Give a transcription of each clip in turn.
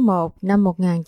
tháng 1 năm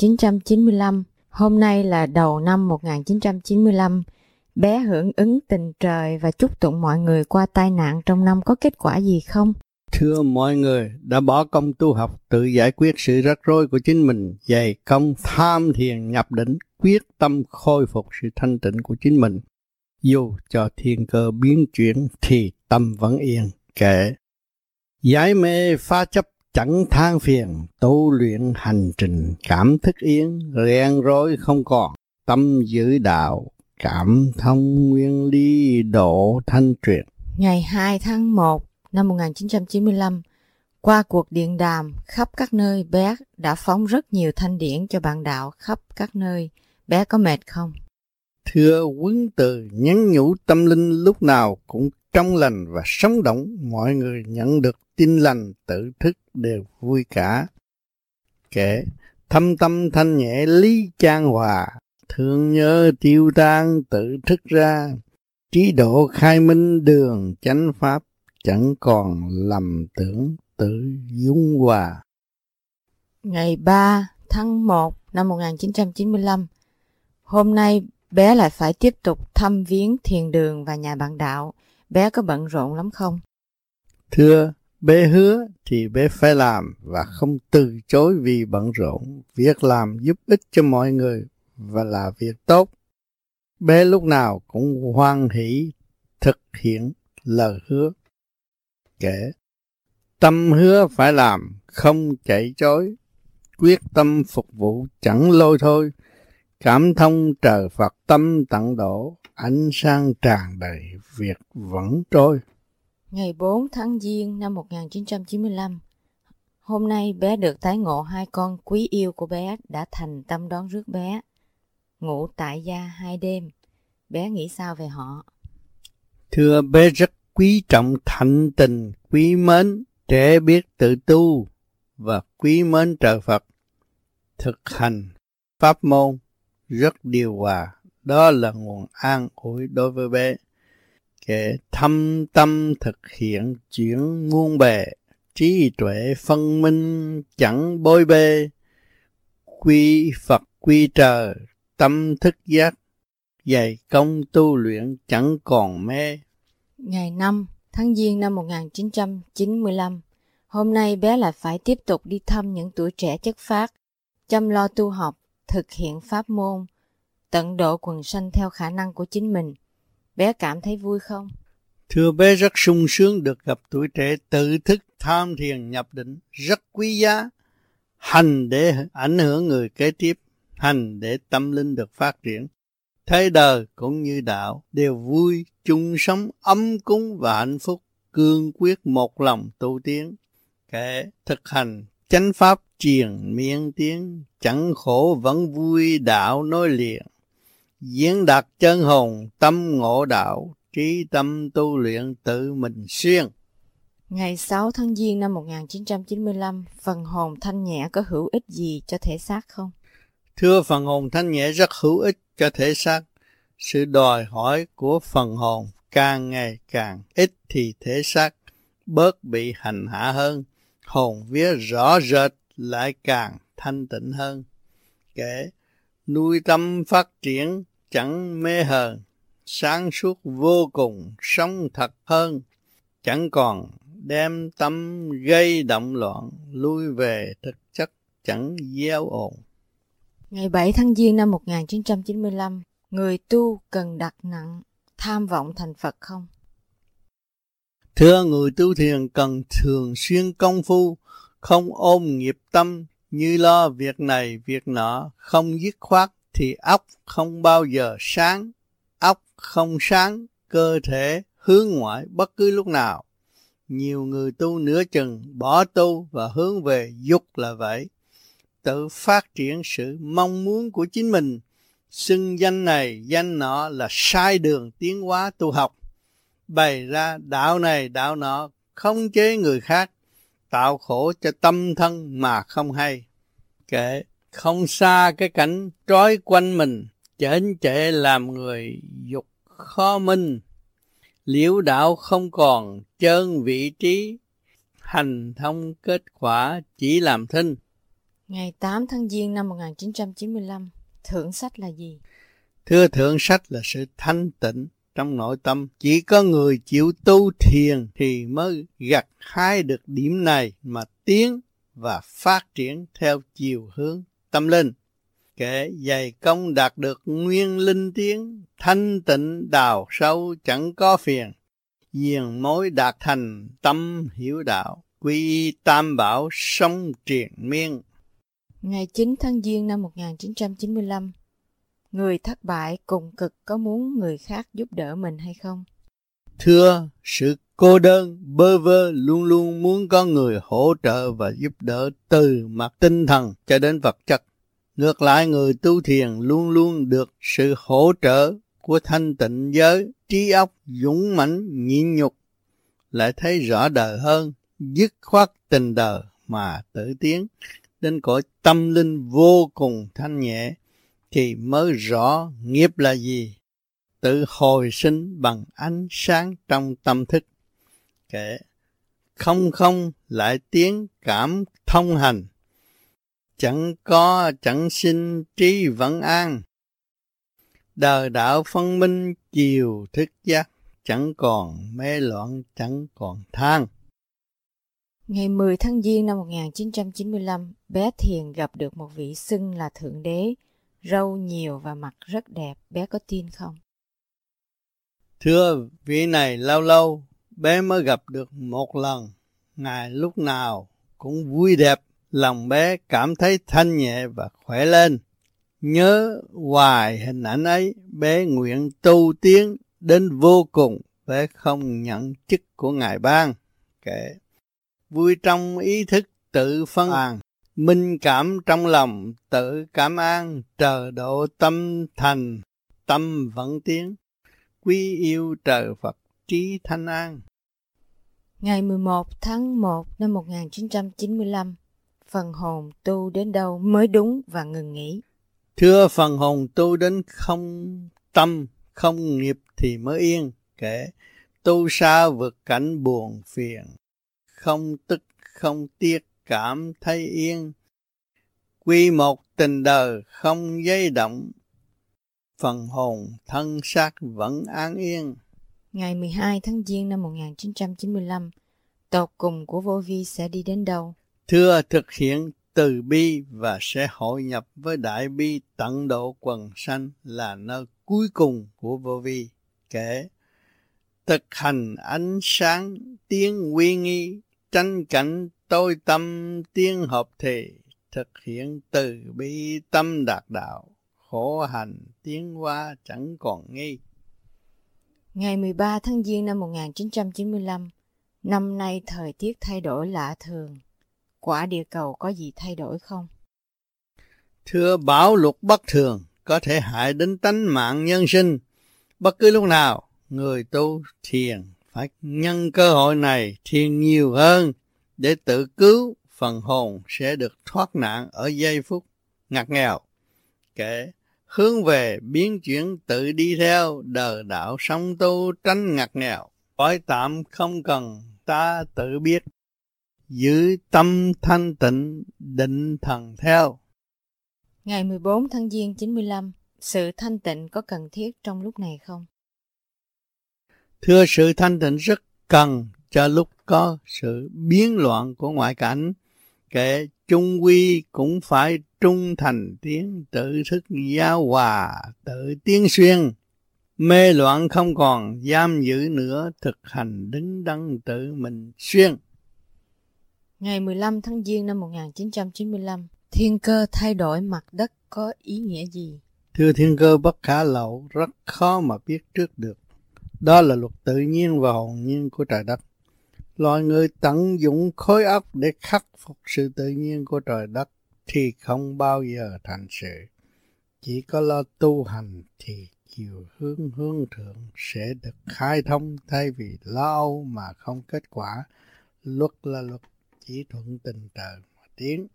1995, hôm nay là đầu năm 1995, bé hưởng ứng tình trời và chúc tụng mọi người qua tai nạn trong năm có kết quả gì không? Thưa mọi người, đã bỏ công tu học tự giải quyết sự rắc rối của chính mình, dày công tham thiền nhập định, quyết tâm khôi phục sự thanh tịnh của chính mình. Dù cho thiên cơ biến chuyển thì tâm vẫn yên, kệ. Giải mê phá chấp chẳng than phiền, tu luyện hành trình cảm thức yên, rèn rối không còn, tâm giữ đạo, cảm thông nguyên lý độ thanh truyền. Ngày 2 tháng 1 năm 1995, qua cuộc điện đàm khắp các nơi, bé đã phóng rất nhiều thanh điển cho bạn đạo khắp các nơi. Bé có mệt không? Thưa huấn từ nhắn nhủ tâm linh lúc nào cũng trong lành và sống động, mọi người nhận được tin lành tự thức đều vui cả. Kể thâm tâm thanh nhẹ lý trang hòa, thương nhớ tiêu tan tự thức ra, trí độ khai minh đường chánh pháp, chẳng còn lầm tưởng tự dung hòa. Ngày 3 tháng 1 năm 1995, hôm nay bé lại phải tiếp tục thăm viếng thiền đường và nhà bạn đạo. Bé có bận rộn lắm không? Thưa, bé hứa thì bé phải làm và không từ chối vì bận rộn. Việc làm giúp ích cho mọi người và là việc tốt. Bé lúc nào cũng hoan hỷ thực hiện lời hứa. Kể, tâm hứa phải làm, không chạy chối. Quyết tâm phục vụ chẳng lôi thôi. Cảm thông trời Phật tâm tận độ, ánh sáng tràn đầy, việc vẫn trôi. Ngày 4 tháng Giêng năm 1995, hôm nay bé được tái ngộ hai con quý yêu của bé đã thành tâm đón rước bé. Ngủ tại gia 2 đêm, bé nghĩ sao về họ? Thưa, bé rất quý trọng thạnh tình, quý mến, trẻ biết tự tu và quý mến trời Phật. Thực hành pháp môn rất điều hòa, đó là nguồn an ủi đối với bé. Kể thâm tâm thực hiện chuyển muôn bề, trí tuệ phân minh chẳng bối bê, quy Phật quy trời, tâm thức giác, dày công tu luyện chẳng còn mê. Ngày 5 tháng Giêng năm 1995, hôm nay bé lại phải tiếp tục đi thăm những tuổi trẻ chất phác, chăm lo tu học, thực hiện pháp môn, tận độ quần sanh theo khả năng của chính mình. Bé cảm thấy vui không? Thưa, bé rất sung sướng được gặp tuổi trẻ tự thức tham thiền nhập định, rất quý giá. Hành để ảnh hưởng người kế tiếp, hành để tâm linh được phát triển. Thế đời cũng như đạo đều vui, chung sống ấm cúng và hạnh phúc, cương quyết một lòng tu tiến. Kể thực hành chánh pháp triền miên tiếng, chẳng khổ vẫn vui đạo nối liền. Diễn đạt chân hồn tâm ngộ đạo, trí tâm tu luyện tự mình xuyên. Ngày 6 tháng Giêng năm 1995, phần hồn thanh nhẹ có hữu ích gì cho thể xác không? Thưa, phần hồn thanh nhẹ rất hữu ích cho thể xác. Sự đòi hỏi của phần hồn càng ngày càng ít thì thể xác bớt bị hành hạ hơn, hồn vía rõ rệt lại càng thanh tịnh hơn. Kể nuôi tâm phát triển chẳng mê hờn, sáng suốt vô cùng sống thật hơn, chẳng còn đem tâm gây động loạn, lui về thực chất chẳng gieo ồn. Ngày 7 tháng Giêng năm 1995, người tu cần đặt nặng tham vọng thành Phật không? Thưa, người tu thiền cần thường xuyên công phu, không ôm nghiệp tâm như lo việc này việc nọ, không dứt khoát thì óc không bao giờ sáng. Óc không sáng, cơ thể hướng ngoại bất cứ lúc nào. Nhiều người tu nửa chừng bỏ tu và hướng về dục là vậy. Tự phát triển sự mong muốn của chính mình, xưng danh này danh nọ là sai đường tiến hóa tu học. Bày ra đạo này đạo nọ, khống chế người khác, tạo khổ cho tâm thân mà không hay. Kệ không xa cái cảnh trói quanh mình, chởnh trệ làm người dục khó minh. Liễu đạo không còn trơn vị trí, hành thông kết quả chỉ làm thinh. Ngày 8 tháng Giêng năm 1995, thượng sách là gì? Thưa, thượng sách là sự thanh tịnh trong nội tâm. Chỉ có người chịu tu thiền thì mới gặt hái được điểm này mà tiến và phát triển theo chiều hướng tâm linh. Kẻ dày công đạt được nguyên linh tiến, thanh tịnh đào sâu chẳng có phiền. Diền mối đạt thành tâm hiểu đạo, quy y tam bảo sống triền miên. Ngày 9 tháng Giêng năm 1995, người thất bại cùng cực có muốn người khác giúp đỡ mình hay không? Thưa, sự cô đơn, bơ vơ luôn luôn muốn có người hỗ trợ và giúp đỡ từ mặt tinh thần cho đến vật chất. Ngược lại, người tu thiền luôn luôn được sự hỗ trợ của thanh tịnh giới, trí óc dũng mãnh nhịn nhục, lại thấy rõ đời hơn, dứt khoát tình đời mà tự tiến đến cõi tâm linh vô cùng thanh nhẹ, thì mới rõ nghiệp là gì, tự hồi sinh bằng ánh sáng trong tâm thức. Kể không không lại tiến cảm thông hành, chẳng có chẳng sinh trí vẫn an. Đời đạo phân minh chiều thức giác, chẳng còn mê loạn chẳng còn than. Ngày 10 tháng Giêng năm 1995, bé Thiền gặp được một vị xưng là Thượng Đế, râu nhiều và mặt rất đẹp, bé có tin không? Thưa, vị này lâu lâu bé mới gặp được một lần, Ngài lúc nào cũng vui đẹp, lòng bé cảm thấy thanh nhẹ và khỏe lên. Nhớ hoài hình ảnh ấy, bé nguyện tu tiến đến vô cùng, bé không nhận chức của Ngài ban. Kể vui trong ý thức tự phân an, minh cảm trong lòng tự cảm an, trời độ tâm thành, tâm vẫn tiến, quý yêu trời Phật trí thanh an. Ngày 11 tháng 1 năm 1995, phần hồn tu đến đâu mới đúng và ngừng nghỉ? Thưa, phần hồn tu đến không tâm, không nghiệp thì mới yên. Kể tu sao vượt cảnh buồn phiền, không tức không tiếc cảm thấy yên. Quy một tình đời không dây động, phần hồn thân xác vẫn an yên. Ngày 12 tháng Giêng năm 1995, tột cùng của vô vi sẽ đi đến đâu? Thưa, thực hiện từ bi và sẽ hội nhập với đại bi tận độ quần sanh là nơi cuối cùng của vô vi. Kể thực hành ánh sáng tiến quy nghi, tranh cảnh tôi tâm tiến hợp thì, thực hiện từ bi tâm đạt đạo, khổ hành tiến hóa chẳng còn nghi. Ngày 13 tháng Giêng năm 1995, năm nay thời tiết thay đổi lạ thường. Quả địa cầu có gì thay đổi không? Thưa, bão lụt bất thường có thể hại đến tánh mạng nhân sinh. Bất cứ lúc nào, người tu thiền phải nhân cơ hội này thiền nhiều hơn để tự cứu, phần hồn sẽ được thoát nạn ở giây phút ngặt nghèo. Kể hướng về biến chuyển tự đi theo, đời đạo sống tu tránh ngặt nghèo. Cõi tạm không cần ta tự biết, giữ tâm thanh tịnh định thần theo. Ngày 14 tháng Giêng 95, sự thanh tịnh có cần thiết trong lúc này không? Thưa, sự thanh tịnh rất cần cho lúc có sự biến loạn của ngoại cảnh. Kẻ trung quy cũng phải trung thành tiến, tự thức giao hòa, tự tiến xuyên. Mê loạn không còn giam giữ nữa, thực hành đứng đắn tự mình xuyên. Ngày 15 tháng Giêng năm 1995, thiên cơ thay đổi mặt đất có ý nghĩa gì? Thưa, thiên cơ bất khả lậu, rất khó mà biết trước được. Đó là luật tự nhiên và hồn nhiên của trời đất. Loài người tận dụng khối óc để khắc phục sự tự nhiên của trời đất thì không bao giờ thành sự. Chỉ có lo tu hành thì chiều hướng thượng sẽ được khai thông, thay vì lo âu mà không kết quả. Luật là luật, chỉ thuận tình trời mà tiến.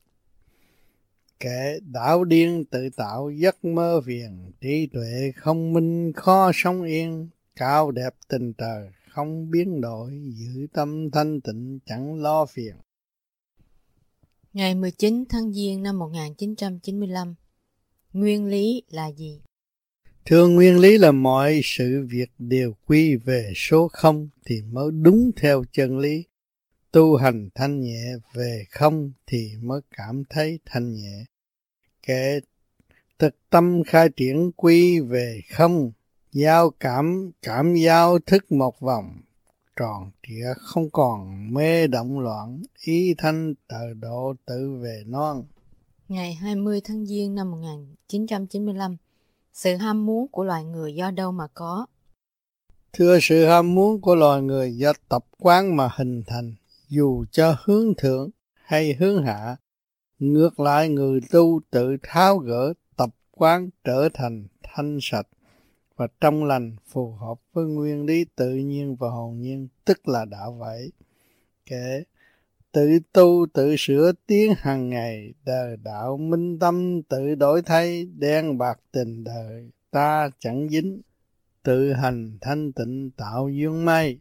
Kẻ đảo điên tự tạo giấc mơ phiền, trí tuệ không minh khó sống yên. Cao đẹp tình trời không biến đổi, giữ tâm thanh tịnh chẳng lo phiền. Ngày 19 tháng Giêng năm 1995, nguyên lý là gì? Thưa, nguyên lý là mọi sự việc đều quy về số không thì mới đúng theo chân lý. Tu hành thanh nhẹ về không thì mới cảm thấy thanh nhẹ. Kẻ thực tâm khai triển quy về không, giao cảm giao thức một vòng, tròn trịa không còn mê động loạn, ý thanh tự độ tự về non. Ngày 20 tháng Giêng năm 1995, sự ham muốn của loài người do đâu mà có? Thưa, sự ham muốn của loài người do tập quán mà hình thành, dù cho hướng thượng hay hướng hạ. Ngược lại, người tu tự tháo gỡ tập quán trở thành thanh sạch và trong lành, phù hợp với nguyên lý tự nhiên và hồn nhiên, tức là đạo vậy. Kẻ tự tu tự sửa tiến hàng ngày, đời đạo minh tâm tự đổi thay, đen bạc tình đời ta chẳng dính, tự hành thanh tịnh tạo dương may.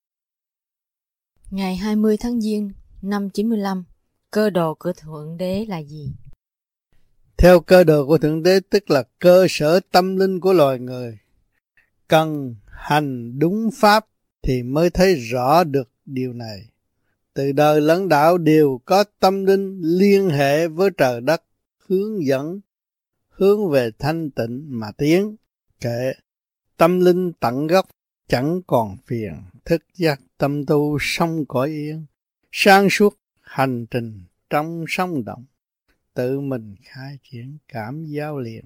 Ngày 20 tháng Giêng năm 95, cơ đồ của Thượng Đế là gì? Theo cơ đồ của Thượng Đế, tức là cơ sở tâm linh của loài người, cần hành đúng pháp thì mới thấy rõ được điều này. Từ đời lẫn đạo đều có tâm linh liên hệ với trời đất, hướng dẫn, hướng về thanh tịnh mà tiến. Kệ tâm linh tận gốc, chẳng còn phiền, thức giác tâm tu sông cõi yên, sáng suốt hành trình trong sông động, tự mình khai triển cảm giao liền.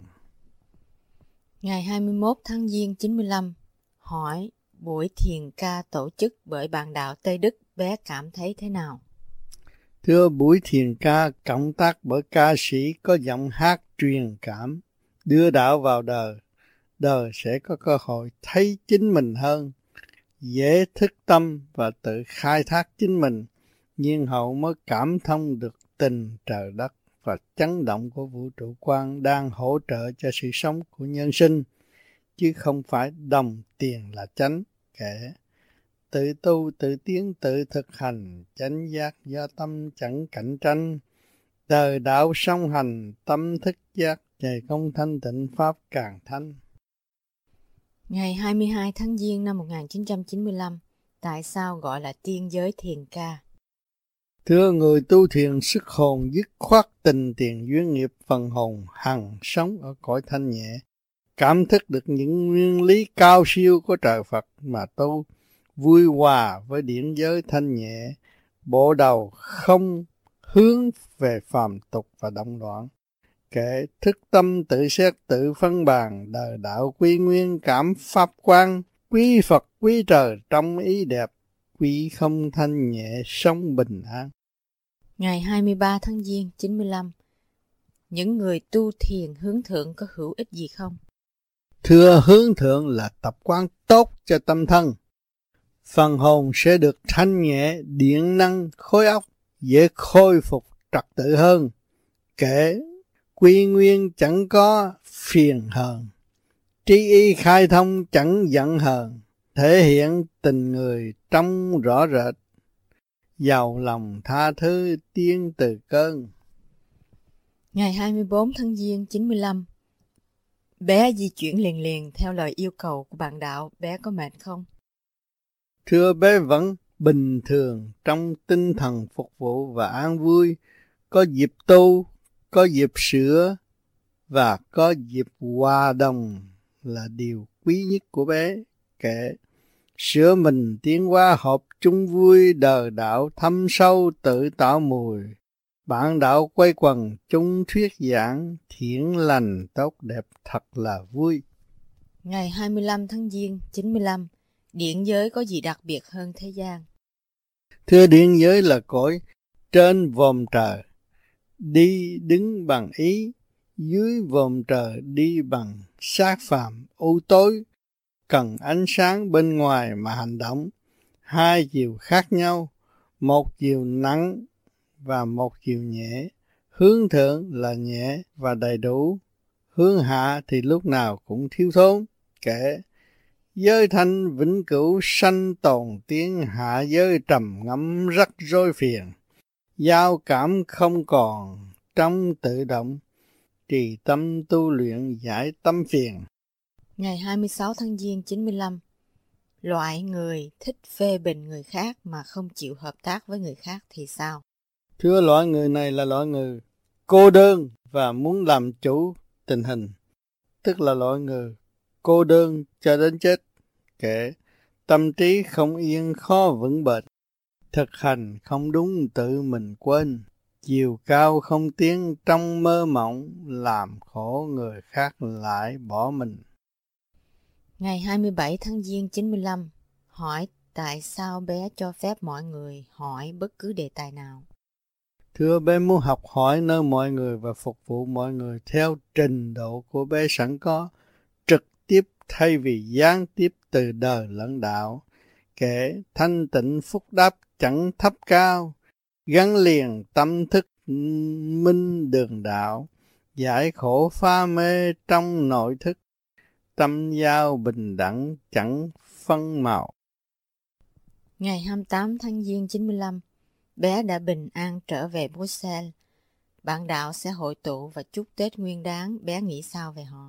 Ngày 21 tháng Giêng 95, hỏi buổi thiền ca tổ chức bởi bạn đạo Tây Đức, bé cảm thấy thế nào? Thưa, buổi thiền ca cộng tác bởi ca sĩ có giọng hát truyền cảm, đưa đạo vào đời, đời sẽ có cơ hội thấy chính mình hơn, dễ thức tâm và tự khai thác chính mình, nhiên hậu mới cảm thông được tình trời đất và chấn động của vũ trụ quan đang hỗ trợ cho sự sống của nhân sinh, chứ không phải đồng tiền là chánh. Kẻ tự tu, tự tiến, tự thực hành, chánh giác do tâm chẳng cạnh tranh, đời đạo song hành, tâm thức giác, ngày công thanh tịnh pháp càng thanh. Ngày 22 tháng Giêng năm 1995, tại sao gọi là tiên giới thiền ca? Thưa, người tu thiền sức hồn dứt khoát tình tiền duyên nghiệp, phần hồn hằng sống ở cõi thanh nhẹ, cảm thức được những nguyên lý cao siêu của trời Phật mà tu, vui hòa với điển giới thanh nhẹ, bộ đầu không hướng về phàm tục và động loạn. Kẻ thức tâm tự xét tự phân bàn, đời đạo quy nguyên cảm pháp quan, quý Phật quý trời trong ý đẹp, quý không thanh nhẹ sống bình an. Ngày 23 tháng Giêng 95, những người tu thiền hướng thượng có hữu ích gì không? Thưa, hướng thượng là tập quán tốt cho tâm thân. Phần hồn sẽ được thanh nhẹ, điện năng, khối óc, dễ khôi phục trật tự hơn. Kể quy nguyên chẳng có phiền hờn, trí y khai thông chẳng giận hờn, thể hiện tình người trong rõ rệt, giàu lòng tha thứ tiến từ cơn. Ngày 24 tháng Giêng 95, bé di chuyển liền theo lời yêu cầu của bạn đạo, bé có mệt không? Thưa, bé vẫn bình thường trong tinh thần phục vụ và an vui, có dịp tu, có dịp sửa và có dịp hòa đồng là điều quý nhất của bé. Kệ sửa mình tiến hóa hợp chung vui, đời đạo thâm sâu tự tạo mùi, bạn đạo quay quần chung thuyết giảng, thiện lành tốt đẹp thật là vui. Ngày 25 tháng Giêng 95, điện giới có gì đặc biệt hơn thế gian? Thưa, điện giới là cõi trên vòm trời, đi đứng bằng ý, dưới vòm trời đi bằng xác phàm u tối, cần ánh sáng bên ngoài mà hành động. Hai chiều khác nhau, một chiều nặng và một chiều nhẹ. Hướng thượng là nhẹ và đầy đủ, hướng hạ thì lúc nào cũng thiếu thốn. Kể giới thanh vĩnh cửu sanh tồn tiến, hạ giới trầm ngâm rắc rối phiền. Giao cảm không còn trong tự động, trì tâm tu luyện giải tâm phiền. Ngày 26 tháng Giêng 95, loại người thích phê bình người khác mà không chịu hợp tác với người khác thì sao? Thưa, loại người này là loại người cô đơn và muốn làm chủ tình hình, tức là loại người cô đơn cho đến chết, kể tâm trí không yên khó vững bền, thực hành không đúng tự mình quên, chiều cao không tiến trong mơ mộng, làm khổ người khác lại bỏ mình. Ngày 27 tháng Giêng 95, hỏi tại sao bé cho phép mọi người hỏi bất cứ đề tài nào? Thưa, bé muốn học hỏi nơi mọi người và phục vụ mọi người theo trình độ của bé sẵn có, trực tiếp thay vì gián tiếp từ đời lẫn đạo, kể thanh tịnh phúc đáp chẳng thấp cao, gắn liền tâm thức minh đường đạo, giải khổ phá mê trong nội thức, tâm giao bình đẳng chẳng phân màu. Ngày 28 tháng Giêng 95, bé đã bình an trở về Bruxelles. Bạn đạo sẽ hội tụ và chúc Tết Nguyên Đán, bé nghĩ sao về họ?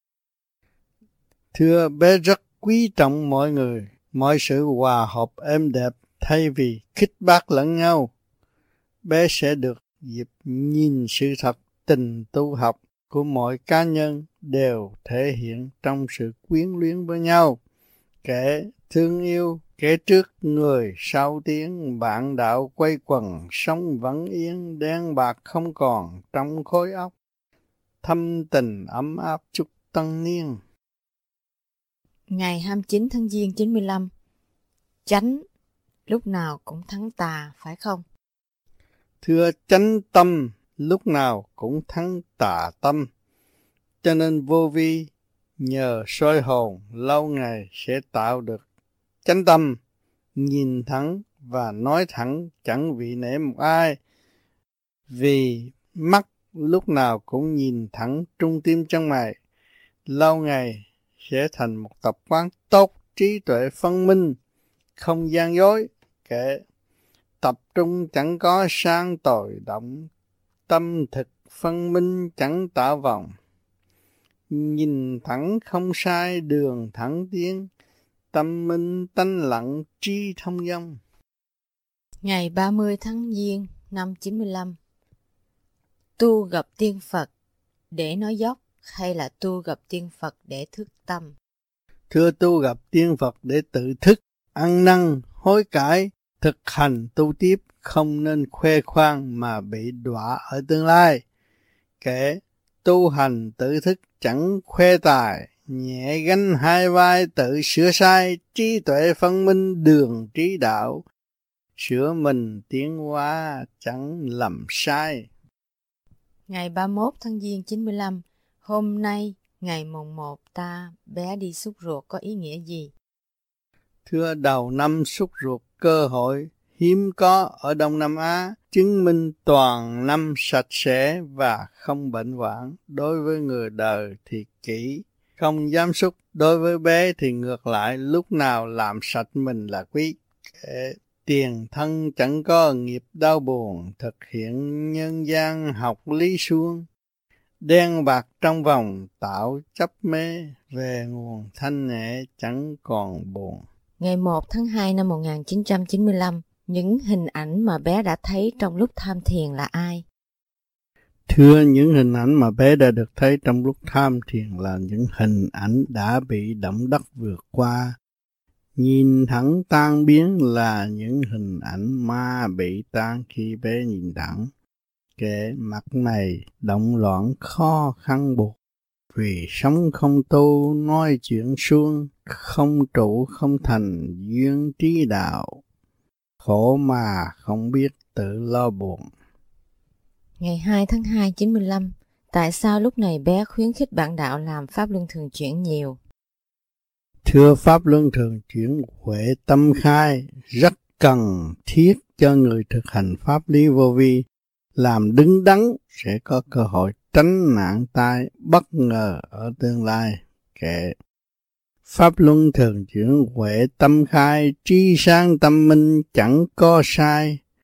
Thưa, bé rất quý trọng mọi người, mọi sự hòa hợp êm đẹp thay vì khích bác lẫn nhau. Bé sẽ được dịp nhìn sự thật tình tu học của mọi cá nhân đều thể hiện trong sự quyến luyến với nhau, kẻ thương yêu, kẻ trước người sau tiếng, bạn đạo quay quần sống vẫn yên, đen bạc không còn trong khối óc, thâm tình ấm áp chúc tân niên. Ngày 29 tháng Giêng 95, chánh lúc nào cũng thắng tà, phải không? Thưa, chánh tâm lúc nào cũng thắng tà tâm, cho nên vô vi nhờ soi hồn lâu ngày sẽ tạo được chánh tâm, nhìn thẳng và nói thẳng chẳng vị nể một ai, vì mắt lúc nào cũng nhìn thẳng trung tim chân mày, lâu ngày sẽ thành một tập quán tốt, trí tuệ phân minh, không gian dối, kể tập trung chẳng có sang tội động, tâm thực phân minh chẳng tạo vòng, nhìn thẳng không sai đường thẳng tiến, tâm minh tánh lặng trí thông dong. Ngày 30 tháng Giêng năm 95, tu gặp tiên Phật để nói dốc hay là tu gặp tiên Phật để thức tâm? Thưa, tu gặp tiên Phật để tự thức, ăn năn, hối cải, thực hành tu tiếp, không nên khoe khoang mà bị đọa ở tương lai. Kể tu hành tự thức chẳng khoe tài, nhẹ gánh hai vai tự sửa sai, trí tuệ phân minh đường trí đạo, sửa mình tiến hóa chẳng lầm sai. Ngày 31 tháng Giêng 95, hôm nay ngày mùng 1 ta bé đi xúc ruột có ý nghĩa gì? Thưa, đầu năm xúc ruột cơ hội hiếm có ở Đông Nam Á, chứng minh toàn năm sạch sẽ và không bệnh hoạn. Đối với người đời thì kỹ, không dám xúc. Đối với bé thì ngược lại, lúc nào làm sạch mình là quý. Tiền thân chẳng có nghiệp đau buồn, thực hiện nhân gian học lý suông. Đen bạc trong vòng tạo chấp mê, về nguồn thanh nhẹ chẳng còn buồn. Ngày 1 tháng 2 năm 1995, những hình ảnh mà bé đã thấy trong lúc tham thiền là ai? Thưa, những hình ảnh mà bé đã được thấy trong lúc tham thiền là những hình ảnh đã bị động đất vượt qua. Nhìn thẳng tan biến là những hình ảnh ma bị tan khi bé nhìn thẳng. Kẻ mặt này động loạn khó khăn buộc, vì sống không tu nói chuyện suông, không trụ không thành duyên trí đạo, khổ mà không biết tự lo buồn. Ngày 2 tháng 2 95, tại sao lúc này bé khuyến khích bạn đạo làm pháp luân thường chuyển nhiều? Thưa, pháp luân thường chuyển huệ tâm khai rất cần thiết cho người thực hành pháp lý vô vi, làm đứng đắn sẽ có cơ hội tránh nạn tai bất ngờ ở tương lai. Kệ pháp luân thường chuyển huệ tâm khai, trí sáng tâm minh chẳng có sai,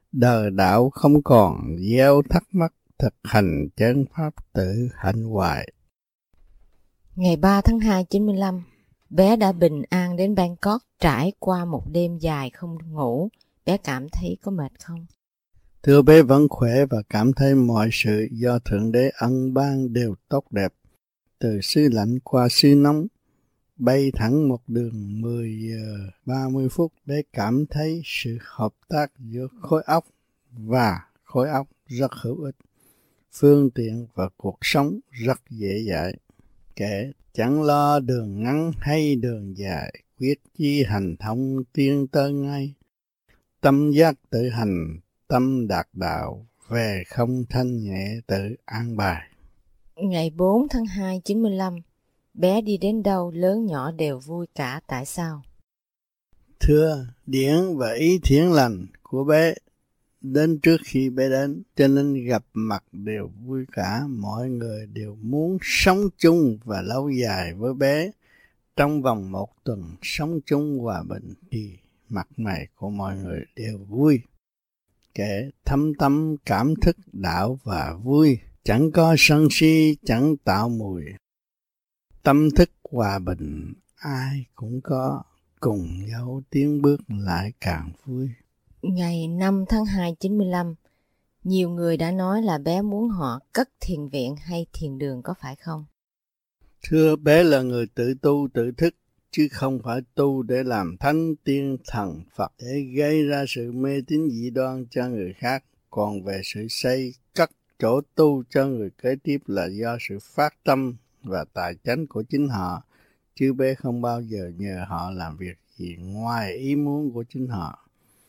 đời đạo không còn gieo thắc mắc, thực hành chánh pháp tự hạnh hoài. Ngày 3 tháng 2 95, bé đã bình an đến Bangkok. Trải qua một đêm dài không ngủ, bé cảm thấy có mệt không? Thưa bé vẫn khỏe và cảm thấy mọi sự do Thượng Đế ân ban đều tốt đẹp. Từ xứ lạnh qua xứ nóng, bay thẳng một đường 10 giờ 30 phút để cảm thấy sự hợp tác giữa khối óc và khối óc rất hữu ích. Phương tiện và cuộc sống rất dễ dãi. Kẻ chẳng lo đường ngắn hay đường dài, quyết chí hành thông tiến tới ngay. Tâm giác tự hành, tâm đạt đạo, về không thanh nhẹ tự an bài. Ngày 4 tháng 2 95, bé đi đến đâu lớn nhỏ đều vui cả, tại sao? Thưa, điển và ý thiện lành của bé đến trước khi bé đến, cho nên gặp mặt đều vui cả. Mọi người đều muốn sống chung và lâu dài với bé. Trong vòng 1 tuần sống chung hòa bình thì mặt mày của mọi người đều vui. Kẻ thâm tâm cảm thức đạo và vui, chẳng có sân si, chẳng tạo mùi. Tâm thức hòa bình ai cũng có, cùng nhau tiến bước lại càng vui. Ngày 5 tháng 2 95, nhiều người đã nói là bé muốn họ cất thiền viện hay thiền đường, có phải không? Thưa, bé là người tự tu tự thức, chứ không phải tu để làm thánh tiên thần Phật, để gây ra sự mê tín dị đoan cho người khác. Còn về sự xây cất chỗ tu cho người kế tiếp là do sự phát tâm và tài chánh của chính họ, chứ bé không bao giờ nhờ họ làm việc gì ngoài ý muốn của chính họ.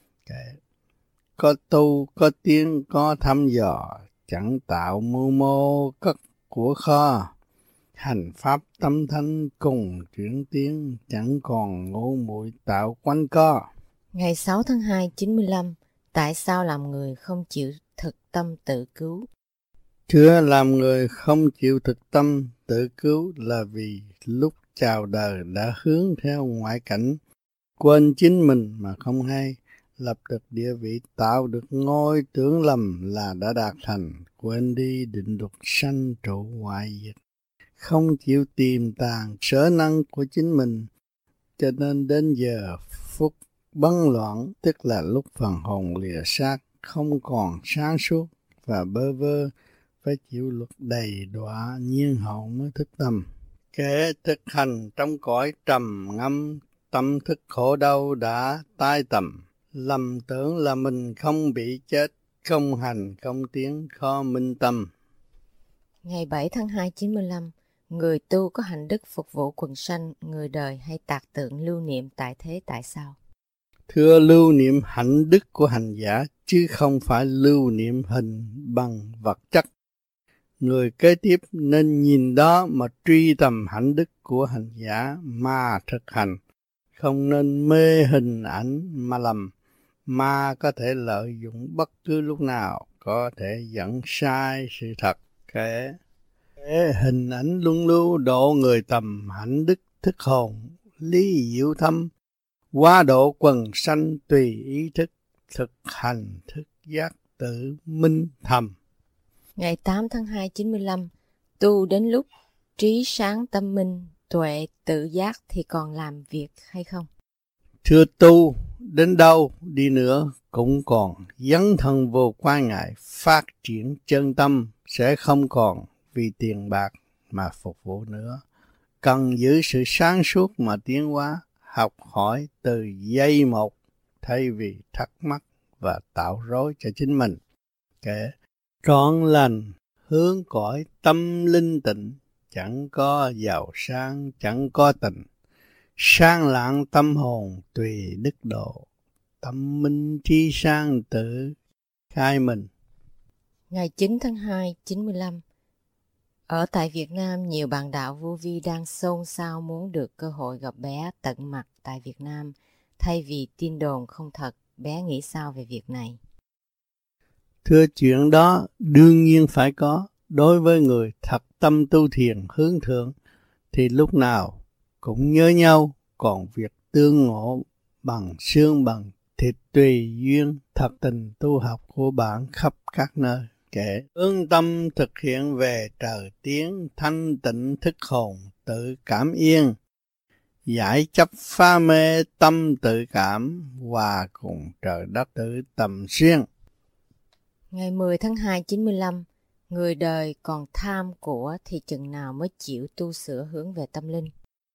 Có tu, có tiến, có thăm dò, chẳng tạo mưu mô cất của kho. Hành pháp tâm thanh cùng chuyển tiến, chẳng còn ngu muội tạo quanh co. Ngày 6 tháng 2 95, tại sao làm người không chịu thực tâm tự cứu? Thưa, làm người không chịu thực tâm tự cứu là vì lúc chào đời đã hướng theo ngoại cảnh, quên chính mình mà không hay, lập được địa vị, tạo được ngôi tưởng lầm là đã đạt thành, quên đi định luật sanh trụ hoại diệt, không chịu tìm tàng sở năng của chính mình, cho nên đến giờ phút bấn loạn, tức là lúc phần hồn lìa xác, không còn sáng suốt và bơ vơ, phải chịu luật đầy đọa nhiên hậu mới thức tâm. Kẻ thực hành trong cõi trầm ngâm, tâm thức khổ đau đã tai tầm, lầm tưởng là mình không bị chết, không hành không tiến, khó minh tâm. Ngày 7 tháng 2 95, người tu có hành đức phục vụ quần sanh, người đời hay tạc tượng lưu niệm tại thế, tại sao? Thưa, lưu niệm hạnh đức của hành giả, chứ không phải lưu niệm hình bằng vật chất. Người kế tiếp nên nhìn đó mà truy tầm hạnh đức của hành giả mà thực hành, không nên mê hình ảnh mà lầm. Ma có thể lợi dụng bất cứ lúc nào, có thể dẫn sai sự thật. Kẻ hình ảnh luân lưu độ người tầm hạnh đức thức hồn, lý diệu thâm, quá độ quần sanh tùy ý thức, thực hành thức giác tự minh thầm. Ngày 8 tháng 2 95, tu đến lúc trí sáng tâm minh, tuệ tự giác thì còn làm việc hay không? Thưa, tu đến đâu đi nữa cũng còn dấn thân vô quan ngại, phát triển chân tâm sẽ không còn vì tiền bạc mà phục vụ nữa. Cần giữ sự sáng suốt mà tiến hóa, học hỏi từ giây một thay vì thắc mắc và tạo rối cho chính mình. Kẻ trọn lành hướng cõi tâm linh tịnh, chẳng có giàu sang chẳng có tình, sang lạng tâm hồn tùy đức độ, tâm minh trí sang tự khai mình. Ngày 9 tháng 2 95, ở tại Việt Nam, nhiều bạn đạo vô vi đang xôn xao muốn được cơ hội gặp bé tận mặt tại Việt Nam thay vì tin đồn không thật. Bé nghĩ sao về việc này? Thưa, chuyện đó đương nhiên phải có. Đối với người thật tâm tu thiền hướng thượng thì lúc nào cũng nhớ nhau, còn việc tương ngộ bằng xương bằng thì tùy duyên thật tình tu học của bạn khắp các nơi. Kể hướng tâm thực hiện về trời tiếng, thanh tịnh thức hồn tự cảm yên, giải chấp phá mê tâm tự cảm, hòa cùng trời đất tự tầm xuyên. Ngày 10 tháng 2 95, người đời còn tham của thì chừng nào mới chịu tu sửa hướng về tâm linh?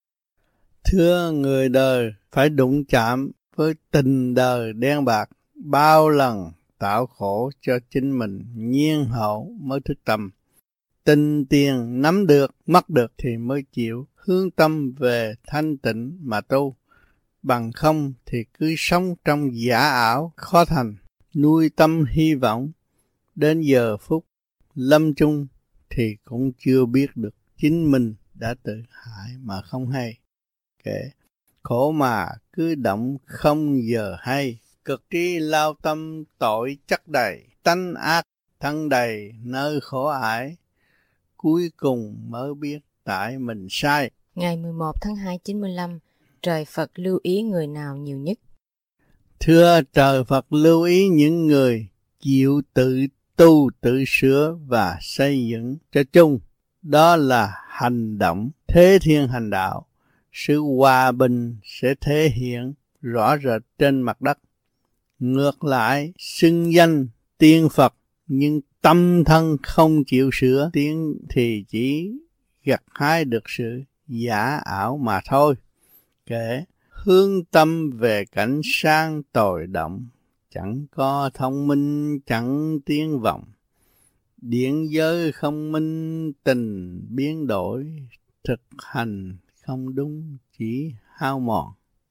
Thưa người đời, phải đụng chạm với tình đời đen bạc, bao lần tạo khổ cho chính mình, nhiên hậu mới thức tâm. Tình tiền nắm được, mất được thì mới chịu hướng tâm về thanh tịnh mà tu. Bằng không thì cứ sống trong giả ảo khó thành, nuôi tâm hy vọng. Đến giờ phút lâm chung thì cũng chưa biết được chính mình đã tự hại mà không hay. Kể khổ mà cứ động không giờ hay, cực trí lao tâm tội chất đầy, tánh ác thân đầy nơi khổ ải, cuối cùng mới biết tại mình sai. Ngày 11 tháng 2 95, trời Phật lưu ý người nào nhiều nhất? Thưa trời Phật lưu ý những người chịu tự tu tự sửa và xây dựng cho chung. Đó là hành động thế thiên hành đạo. Sự hòa bình sẽ thể hiện rõ rệt trên mặt đất. Ngược lại, xưng danh tiên Phật nhưng tâm thân không chịu sửa tiếng thì chỉ gặt hái được sự giả ảo mà thôi. Kể hướng tâm về cảnh sang tồi động, chẳng có thông minh chẳng tiếng vọng. Điển giới không minh tình biến đổi, thực hành không đúng chỉ hao mòn.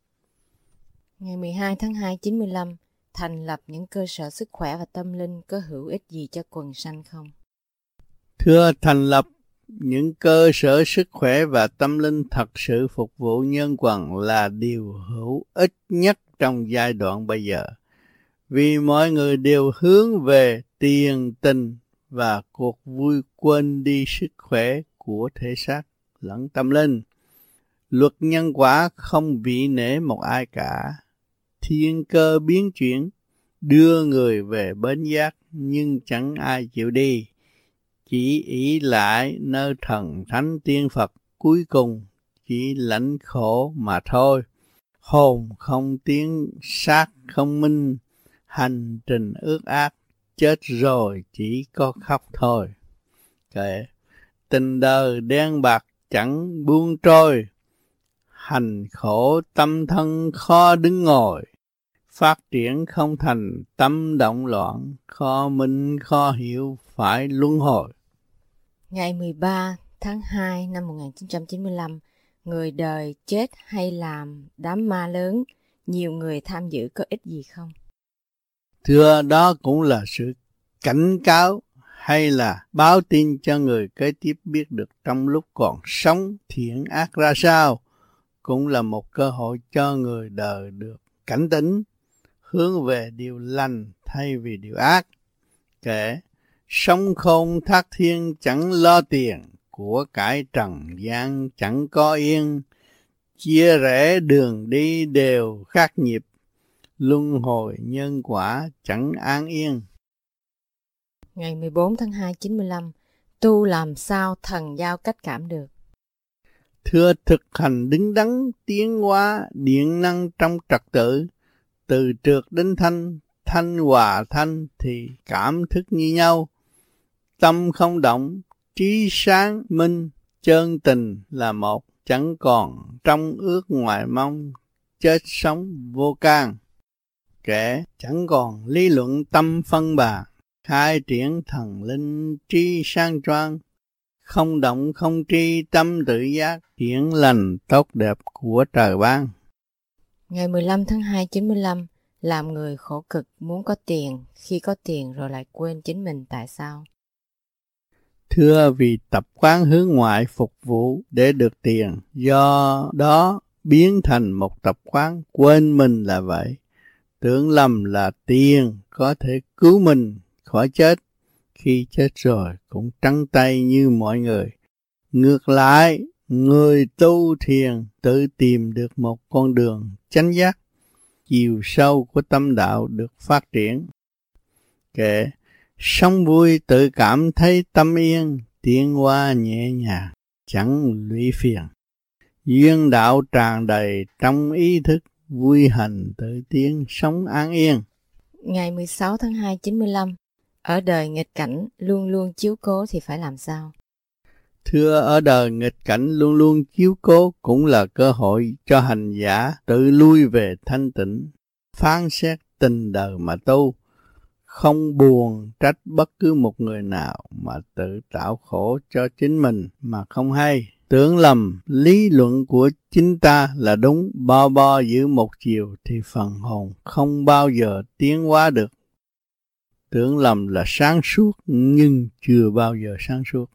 Ngày 12 tháng 2 95, thành lập những cơ sở sức khỏe và tâm linh có hữu ích gì cho quần sanh không? Thưa, thành lập những cơ sở sức khỏe và tâm linh thật sự phục vụ nhân quần là điều hữu ích nhất trong giai đoạn bây giờ. Vì mọi người đều hướng về tiền tình và cuộc vui, quên đi sức khỏe của thể xác lẫn tâm linh. Luật nhân quả không vị nể một ai cả. Thiên cơ biến chuyển, đưa người về bến giác nhưng chẳng ai chịu đi. Chỉ ỷ lại nơi thần thánh tiên Phật, cuối cùng chỉ lãnh khổ mà thôi. Hồn không tiến, xác không minh, hành trình ước ác, chết rồi chỉ có khóc thôi. Kệ tình đời đen bạc chẳng buông trôi, hành khổ tâm thân khó đứng ngồi. Phát triển không thành tâm động loạn, khó minh khó hiểu phải luân hồi. Ngày 13 tháng 2 năm 1995, người đời chết hay làm đám ma lớn, nhiều người tham dự có ích gì không? Thưa, đó cũng là sự cảnh cáo hay là báo tin cho người kế tiếp biết được trong lúc còn sống thiện ác ra sao, cũng là một cơ hội cho người đời được cảnh tỉnh, hướng về điều lành thay vì điều ác. Kể sống khôn thác thiên chẳng lo tiền, của cải trần gian chẳng có yên, chia rẽ đường đi đều khác nhịp, luân hồi nhân quả chẳng an yên. Ngày 14 tháng 2 95, tu làm sao thần giao cách cảm được? Thưa, thực hành đứng đắn tiến hóa điện năng trong trật tự, từ trượt đến thanh, thanh hòa thanh thì cảm thức như nhau. Tâm không động, trí sáng minh, chân tình là một, chẳng còn trong ước ngoài mong, chết sống vô can. Kẻ chẳng còn lý luận tâm phân bà, khai triển thần linh trí sang choang, không động không tri tâm tự giác, hiển lành tốt đẹp của trời ban. Ngày 15 tháng 2 95, làm người khổ cực muốn có tiền, khi có tiền rồi lại quên chính mình tại sao? Thưa, vì tập quán hướng ngoại phục vụ để được tiền, do đó biến thành một tập quán quên mình là vậy. Tưởng lầm là tiền có thể cứu mình khỏi chết, khi chết rồi cũng trắng tay như mọi người. Ngược lại, người tu thiền tự tìm được một con đường chánh giác, chiều sâu của tâm đạo được phát triển. Kệ sống vui tự cảm thấy tâm yên, tiến hóa nhẹ nhàng, chẳng lụy phiền. Duyên đạo tràn đầy trong ý thức, vui hành tự tiến, sống an yên. Ngày 16 tháng 2 95, ở đời nghịch cảnh luôn luôn chiếu cố thì phải làm sao? Thưa, ở đời nghịch cảnh luôn luôn chiếu cố cũng là cơ hội cho hành giả tự lui về thanh tịnh, phán xét tình đời mà tu, không buồn trách bất cứ một người nào mà tự tạo khổ cho chính mình mà không hay. Tưởng lầm lý luận của chính ta là đúng, bo bo giữ một chiều thì phần hồn không bao giờ tiến hóa được. Tưởng lầm là sáng suốt nhưng chưa bao giờ sáng suốt.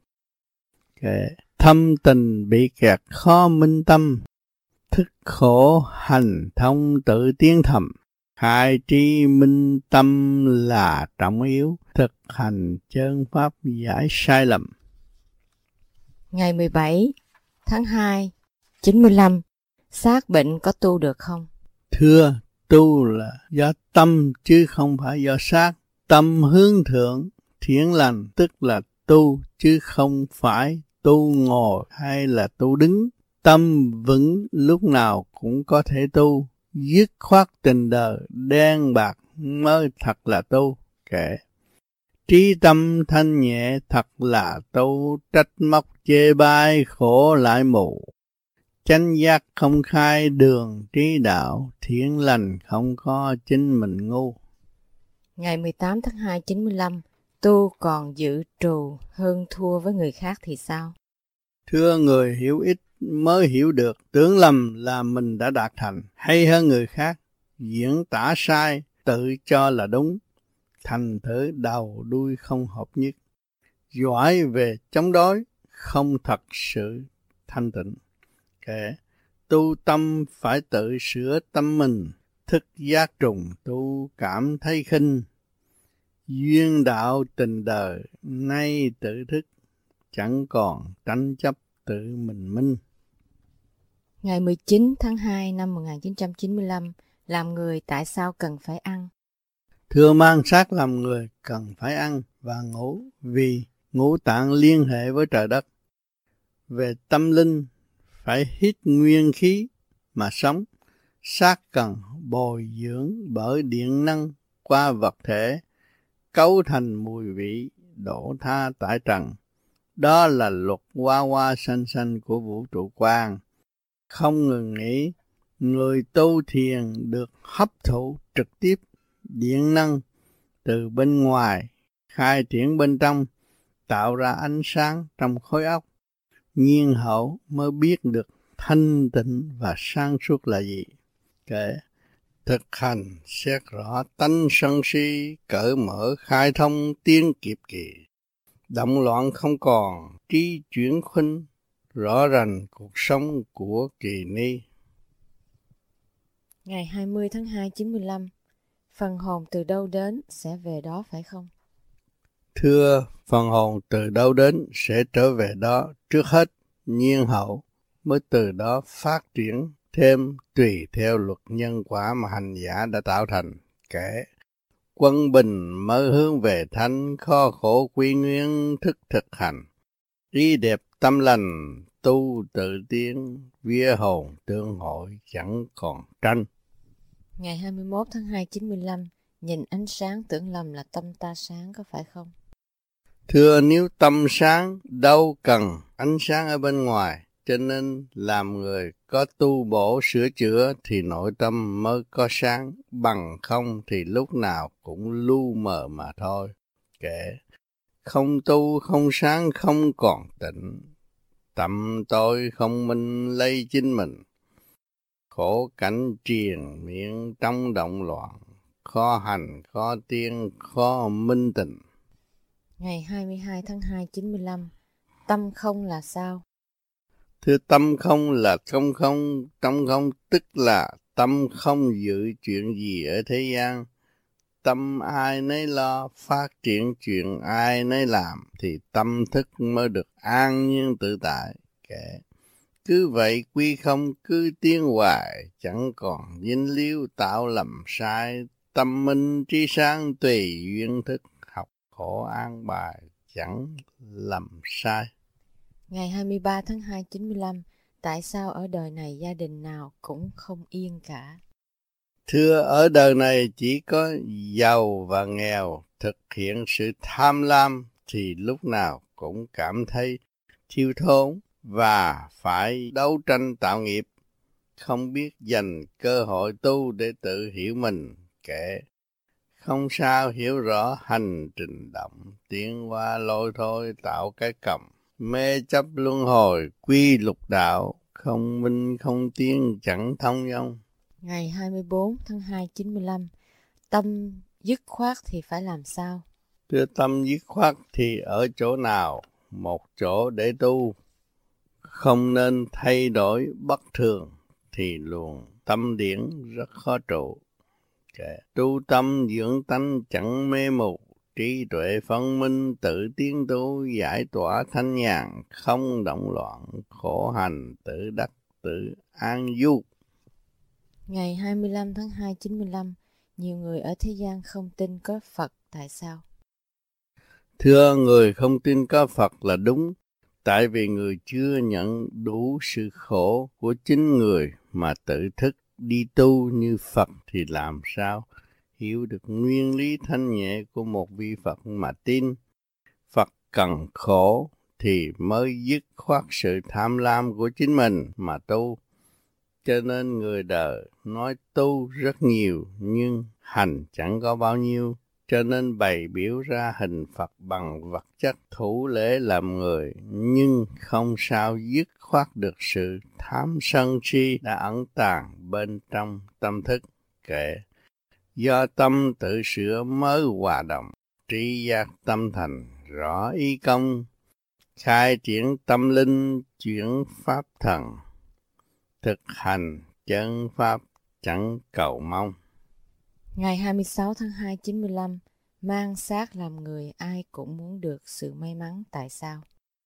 Thâm tình bị kẹt khó minh tâm, thức khổ hành thông tự tiến thầm. Khai trí minh tâm là trọng yếu, thực hành chân pháp giải sai lầm. Ngày 17 tháng 2 95, xác bệnh có tu được không? Thưa, tu là do tâm chứ không phải do xác. Tâm hướng thượng, thiện lành tức là tu chứ không phải tu ngồi hay là tu đứng. Tâm vững lúc nào cũng có thể tu, dứt khoát tình đời đen bạc mới thật là tu. Trí tâm thanh nhẹ thật là tu, trách móc chê bai khổ lại mù. Chánh giác không khai đường trí đạo, thiện lành không có chính mình ngu. Ngày 18 tháng 2 95, tu còn dự trù hơn thua với người khác thì sao? Thưa, người hiểu ít mới hiểu được, tưởng lầm là mình đã đạt thành hay hơn người khác, diễn tả sai tự cho là đúng, thành thử đầu đuôi không hợp nhất, giỏi về chống đối, không thật sự thanh tịnh. Tu tâm phải tự sửa tâm mình, thức giác trùng tu cảm thấy khinh. Duyên đạo tình đời nay tự thức, chẳng còn tranh chấp tự mình minh. Ngày 19 tháng 2 năm 1995, làm người tại sao cần phải ăn? Thưa, mang xác làm người cần phải ăn và ngủ, vì ngũ tạng liên hệ với trời đất. Về tâm linh, phải hít nguyên khí mà sống. Xác cần bồi dưỡng bởi điện năng qua vật thể, cấu thành mùi vị, đổ tha tại trần. Đó là luật hoa hoa xanh xanh của vũ trụ quan. Không ngừng nghỉ, người tu thiền được hấp thụ trực tiếp điện năng từ bên ngoài, khai triển bên trong, tạo ra ánh sáng trong khối óc. Nhiên hậu mới biết được thanh tịnh và sáng suốt là gì. Thực hành xét rõ tánh sân si, cởi mở khai thông tiến kịp kỳ. Động loạn không còn, trí chuyển khuynh, rõ ràng cuộc sống của kỳ ni. Ngày 20 tháng 2 95, phần hồn từ đâu đến sẽ về đó phải không? Thưa, phần hồn từ đâu đến sẽ trở về đó trước hết, nhiên hậu mới từ đó phát triển thêm tùy theo luật nhân quả mà hành giả đã tạo thành. Quân bình mới hướng về thánh, khó khổ quy nguyên thức thực hành. Ý đẹp tâm lành, tu tự tiến, vía hồn tương hội chẳng còn tranh. Ngày 21 tháng 2 95, nhìn ánh sáng tưởng lầm là tâm ta sáng có phải không? Thưa, nếu tâm sáng đâu cần ánh sáng ở bên ngoài, cho nên làm người có tu bổ sửa chữa thì nội tâm mới có sáng, bằng không thì lúc nào cũng lu mờ mà thôi. Không tu không sáng không còn tịnh, tâm tối không minh lấy chính mình. Khổ cảnh triền miệng trong động loạn, khó hành khó tiến khó minh tịnh. Ngày 22 tháng 2 95, tâm không là sao? Thưa, tâm không là không không, tâm không tức là tâm không dự chuyện gì ở thế gian. Tâm ai nấy lo, phát triển chuyện ai nấy làm, thì tâm thức mới được an nhiên tự tại. cứ vậy quy không cứ tiến hoài, chẳng còn dính líu tạo lầm sai, tâm minh trí sáng tùy duyên thức, học khổ an bài, chẳng lầm sai. Ngày 23 tháng 2 95, tại sao ở đời này gia đình nào cũng không yên cả? Thưa, ở đời này chỉ có giàu và nghèo thực hiện sự tham lam thì lúc nào cũng cảm thấy thiếu thốn và phải đấu tranh tạo nghiệp, không biết dành cơ hội tu để tự hiểu mình, kể không sao hiểu rõ hành trình động, tiến qua lôi thôi tạo cái cầm, mê chấp luân hồi quy lục đạo, không minh không tiến chẳng thông dong. Ngày 24 tháng 2 95, tâm dứt khoát thì phải làm sao? Thưa, tâm dứt khoát thì ở chỗ nào? Một chỗ để tu, không nên thay đổi bất thường thì luồng tâm điển rất khó trụ. Tu tâm dưỡng tánh chẳng mê mù, trí tuệ phân minh tự tiến tu, giải tỏa thanh nhàn không động loạn, khổ hành tự đắc tự an du. Ngày 25 tháng 2 95, nhiều người ở thế gian không tin có Phật, tại sao? Thưa, người không tin có Phật là đúng, tại vì người chưa nhận đủ sự khổ của chính người mà tự thức đi tu như Phật thì làm sao hiểu được nguyên lý thanh nhẹ của một vị Phật mà tin. Phật cần khổ thì mới dứt khoát sự tham lam của chính mình mà tu. Cho nên người đời nói tu rất nhiều nhưng hành chẳng có bao nhiêu. Cho nên bày biểu ra hình Phật bằng vật chất thủ lễ làm người, nhưng không sao dứt khoát được sự tham sân si đã ẩn tàng bên trong tâm thức. Kệ do tâm tự sửa mới hòa đồng, trí giác tâm thành rõ ý công, khai triển tâm linh chuyển pháp thần, thực hành chân pháp chẳng cầu mong. Ngày 26 tháng 2 95, mang xác làm người ai cũng muốn được sự may mắn, tại sao?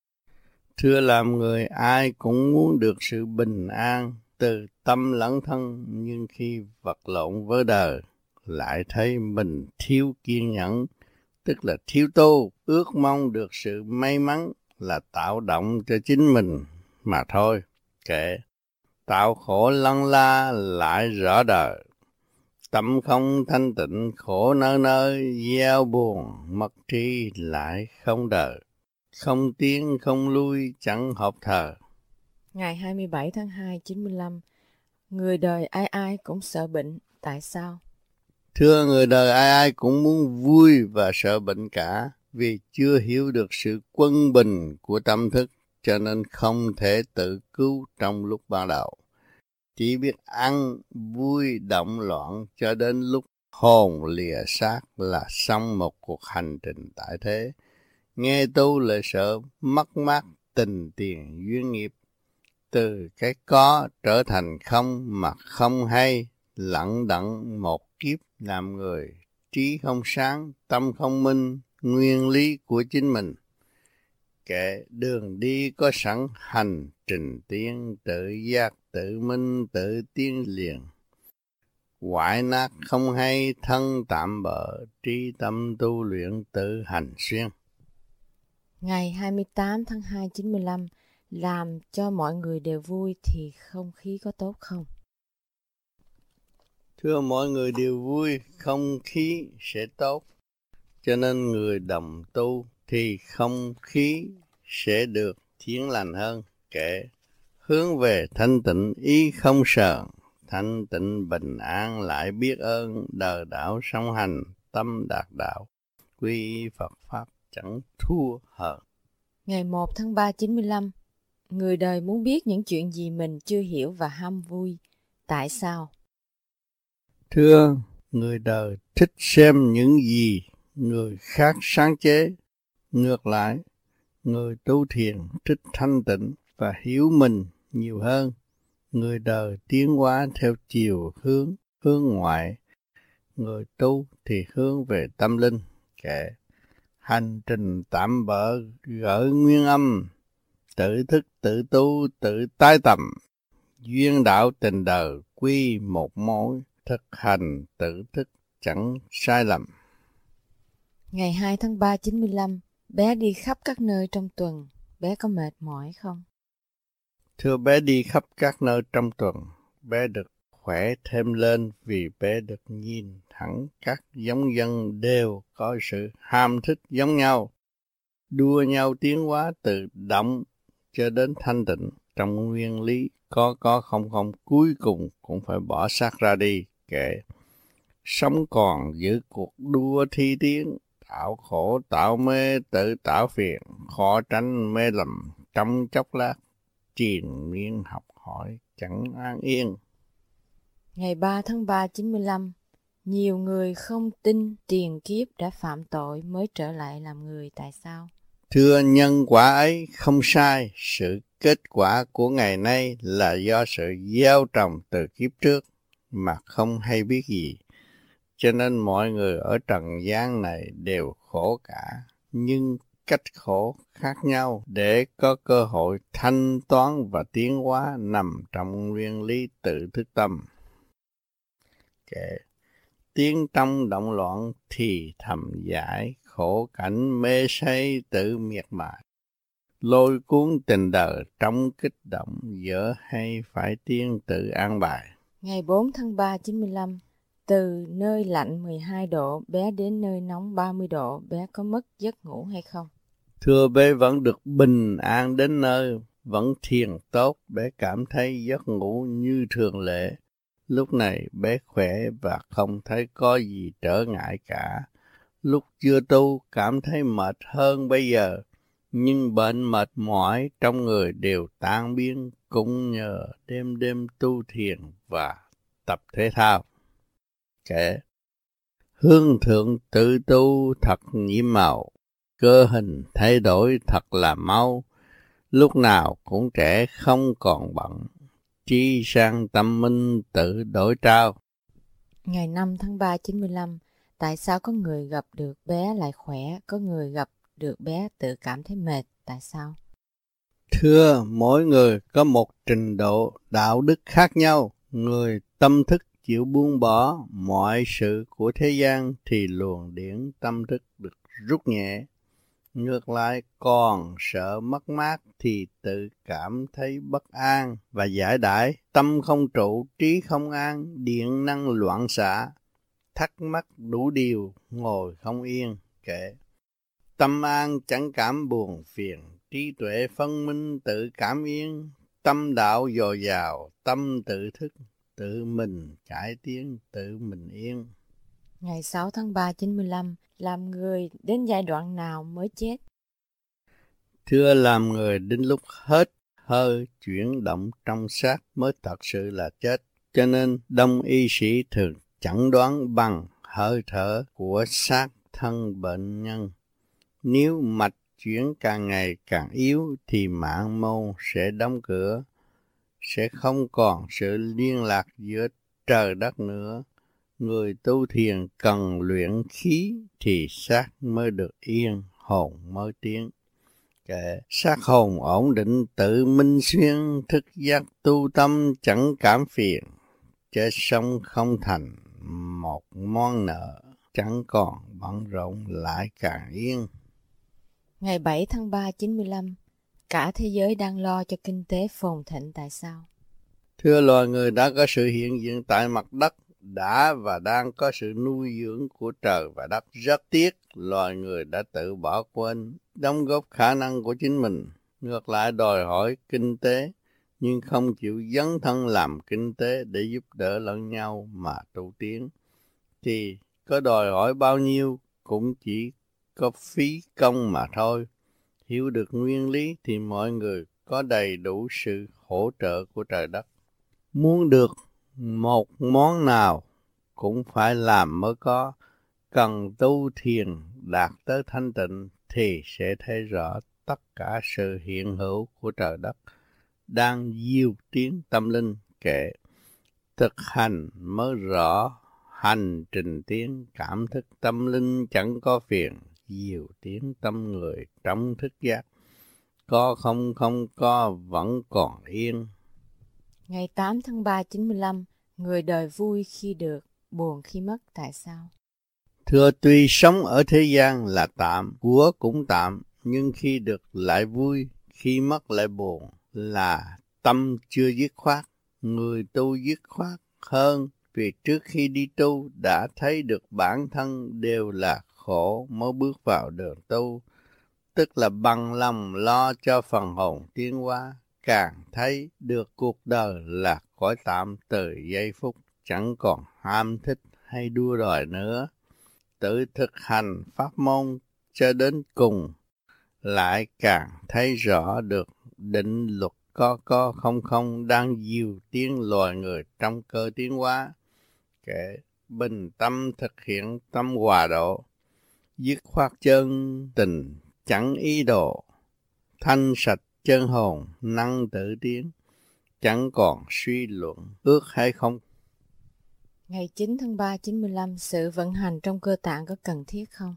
Thưa, làm người ai cũng muốn được sự bình an từ tâm lẫn thân, nhưng khi vật lộn với đời lại thấy mình thiếu kiên nhẫn, tức là thiếu tu, ước mong được sự may mắn là tạo động cho chính mình mà thôi. Kệ tạo khổ lăn la lại rõ đời, tâm không thanh tịnh khổ nơi nơi, gieo buồn mất trí lại không đời, không tiến không lui chẳng hợp thờ. Ngày 27 tháng 2 95, người đời ai ai cũng sợ bệnh, tại sao? Thưa, người đời ai ai cũng muốn vui và sợ bệnh cả, vì chưa hiểu được sự quân bình của tâm thức, cho nên không thể tự cứu trong lúc ban đầu. Chỉ biết ăn, vui, động loạn cho đến lúc hồn lìa xác là xong một cuộc hành trình tại thế. Nghe tu lại sợ mất mát tình tiền duyên nghiệp, từ cái có trở thành không mà không hay, lận đận một kiếp làm người, trí không sáng, tâm không minh, nguyên lý của chính mình. Kệ đường đi có sẵn, hành trình tiến tự giác tự minh tự tiến liền. Hoại nát không hay, thân tạm bợ, trí tâm tu luyện tự hành xuyên. Ngày 28 tháng 2 95, làm cho mọi người đều vui thì không khí có tốt không? Thưa, mọi người đều vui, không khí sẽ tốt. Cho nên người đồng tu thì không khí sẽ được thiện lành hơn. Kệ hướng về thanh tịnh ý không sờn, thanh tịnh bình an lại biết ơn, đời đạo song hành tâm đạt đạo, quy Phật pháp chẳng thua hờn. Ngày 1 tháng 3 95, người đời muốn biết những chuyện gì mình chưa hiểu và ham vui, tại sao? Thưa, người đời thích xem những gì người khác sáng chế. Ngược lại, người tu thiền thích thanh tịnh và hiểu mình nhiều hơn. Người đời tiến hóa theo chiều hướng ngoại, người tu thì hướng về tâm linh. Kệ hành trình tạm bợ gỡ nguyên âm, tự thức tự tu tự tái tầm, duyên đạo tình đời quy một mối, thực hành tự thức chẳng sai lầm. Ngày 2 tháng 3 95, bé đi khắp các nơi trong tuần, bé có mệt mỏi không? Thưa bé đi khắp các nơi trong tuần, bé được khỏe thêm lên vì bé được nhìn thẳng các giống dân đều có sự ham thích giống nhau, đua nhau tiến hóa từ động cho đến thanh tịnh trong nguyên lý có không cuối cùng cũng phải bỏ xác ra đi, kệ sống còn giữ cuộc đua thi tiến, tạo khổ tạo mê tự tạo phiền, khó tránh mê lầm trong chốc lát, triền miên học hỏi chẳng an yên. Ngày 3 tháng 3 95, nhiều người không tin tiền kiếp đã phạm tội mới trở lại làm người, tại sao? Thưa, nhân quả ấy không sai, sự kết quả của ngày nay là do sự gieo trồng từ kiếp trước mà không hay biết gì. Cho nên mọi người ở trần gian này đều khổ cả, nhưng cách khổ khác nhau để có cơ hội thanh toán và tiến hóa nằm trong nguyên lý tự thức tâm. Kệ tiếng trong động loạn thì thầm giải, khổ cảnh mê say tự miệt mài, lôi cuốn tình đời trong kích động, dở hay phải tiên tự an bài. Ngày 4 tháng 3 95, từ nơi lạnh 12 độ bé đến nơi nóng 30 độ, bé có mất giấc ngủ hay không? Thưa, bé vẫn được bình an đến nơi, vẫn thiền tốt, bé cảm thấy giấc ngủ như thường lệ. Lúc này bé khỏe và không thấy có gì trở ngại cả. Lúc chưa tu cảm thấy mệt hơn bây giờ, nhưng bệnh mệt mỏi trong người đều tan biến cũng nhờ đêm đêm tu thiền và tập thể thao. Kể hương thượng tự tu thật nhiễm màu, cơ hình thay đổi thật là mau, lúc nào cũng trẻ không còn bận, trí sang tâm minh tự đổi trao. Ngày 5 tháng 3 95, tại sao có người gặp được bé lại khỏe, có người gặp được bé tự cảm thấy mệt, tại sao? Thưa, mỗi người có một trình độ đạo đức khác nhau, người tâm thức chịu buông bỏ mọi sự của thế gian thì luồng điển tâm thức được rút nhẹ. Ngược lại còn sợ mất mát thì tự cảm thấy bất an và giải đãi, tâm không trụ, trí không an, điện năng loạn xạ, thắc mắc đủ điều, ngồi không yên, kệ. Tâm an chẳng cảm buồn phiền, trí tuệ phân minh tự cảm yên, tâm đạo dồi dào, tâm tự thức, tự mình cải tiến, tự mình yên. Ngày 6 tháng 3 95, làm người đến giai đoạn nào mới chết? Thưa, làm người đến lúc hết hơi chuyển động trong xác mới thật sự là chết. Cho nên đông y sĩ thường chẩn đoán bằng hơi thở của xác thân bệnh nhân. Nếu mạch chuyển càng ngày càng yếu thì mạng môn sẽ đóng cửa, sẽ không còn sự liên lạc giữa trời đất nữa. Người tu thiền cần luyện khí thì xác mới được yên, hồn mới tiến. Kệ xác hồn ổn định tự minh xuyên, thức giác tu tâm chẳng cảm phiền, chết sống không thành một món nợ, chẳng còn bận rộn lại càng yên. Ngày 7 tháng 3 95, cả thế giới đang lo cho kinh tế phồn thịnh, tại sao? Thưa, loài người đã có sự hiện diện tại mặt đất, đã và đang có sự nuôi dưỡng của trời và đất. Rất tiếc, loài người đã tự bỏ quên, đóng góp khả năng của chính mình. Ngược lại đòi hỏi kinh tế, nhưng không chịu dấn thân làm kinh tế để giúp đỡ lẫn nhau mà tu tiến. Thì có đòi hỏi bao nhiêu cũng chỉ có phí công mà thôi. Hiểu được nguyên lý thì mọi người có đầy đủ sự hỗ trợ của trời đất. Muốn được một món nào cũng phải làm mới có, cần tu thiền đạt tới thanh tịnh thì sẽ thấy rõ tất cả sự hiện hữu của trời đất đang diêu tiến tâm linh. Kệ thực hành mới rõ hành trình tiến, cảm thức tâm linh chẳng có phiền, diều tiến tâm người trong thức giác. có không không có vẫn còn yên. Ngày 8 tháng 3 95, người đời vui khi được, buồn khi mất, tại sao? Thưa, tuy sống ở thế gian là tạm, của cũng tạm, nhưng khi được lại vui, khi mất lại buồn, là tâm chưa dứt khoát. Người tu dứt khoát hơn, vì trước khi đi tu đã thấy được bản thân đều là khổ mới bước vào đường tu, tức là bằng lòng lo cho phần hồn tiến hóa, càng thấy được cuộc đời là cõi tạm từ giây phút, chẳng còn ham thích hay đua đòi nữa. Tự thực hành pháp môn cho đến cùng, lại càng thấy rõ được định luật có không không đang dìu tiến loài người trong cơ tiến hóa. Kẻ bình tâm thực hiện tâm hòa độ, dứt khoát chân tình chẳng ý đồ, thanh sạch chân hồn năng tự tiến, chẳng còn suy luận ước hay không. Ngày 9 tháng 3 95, sự vận hành trong cơ tạng có cần thiết không?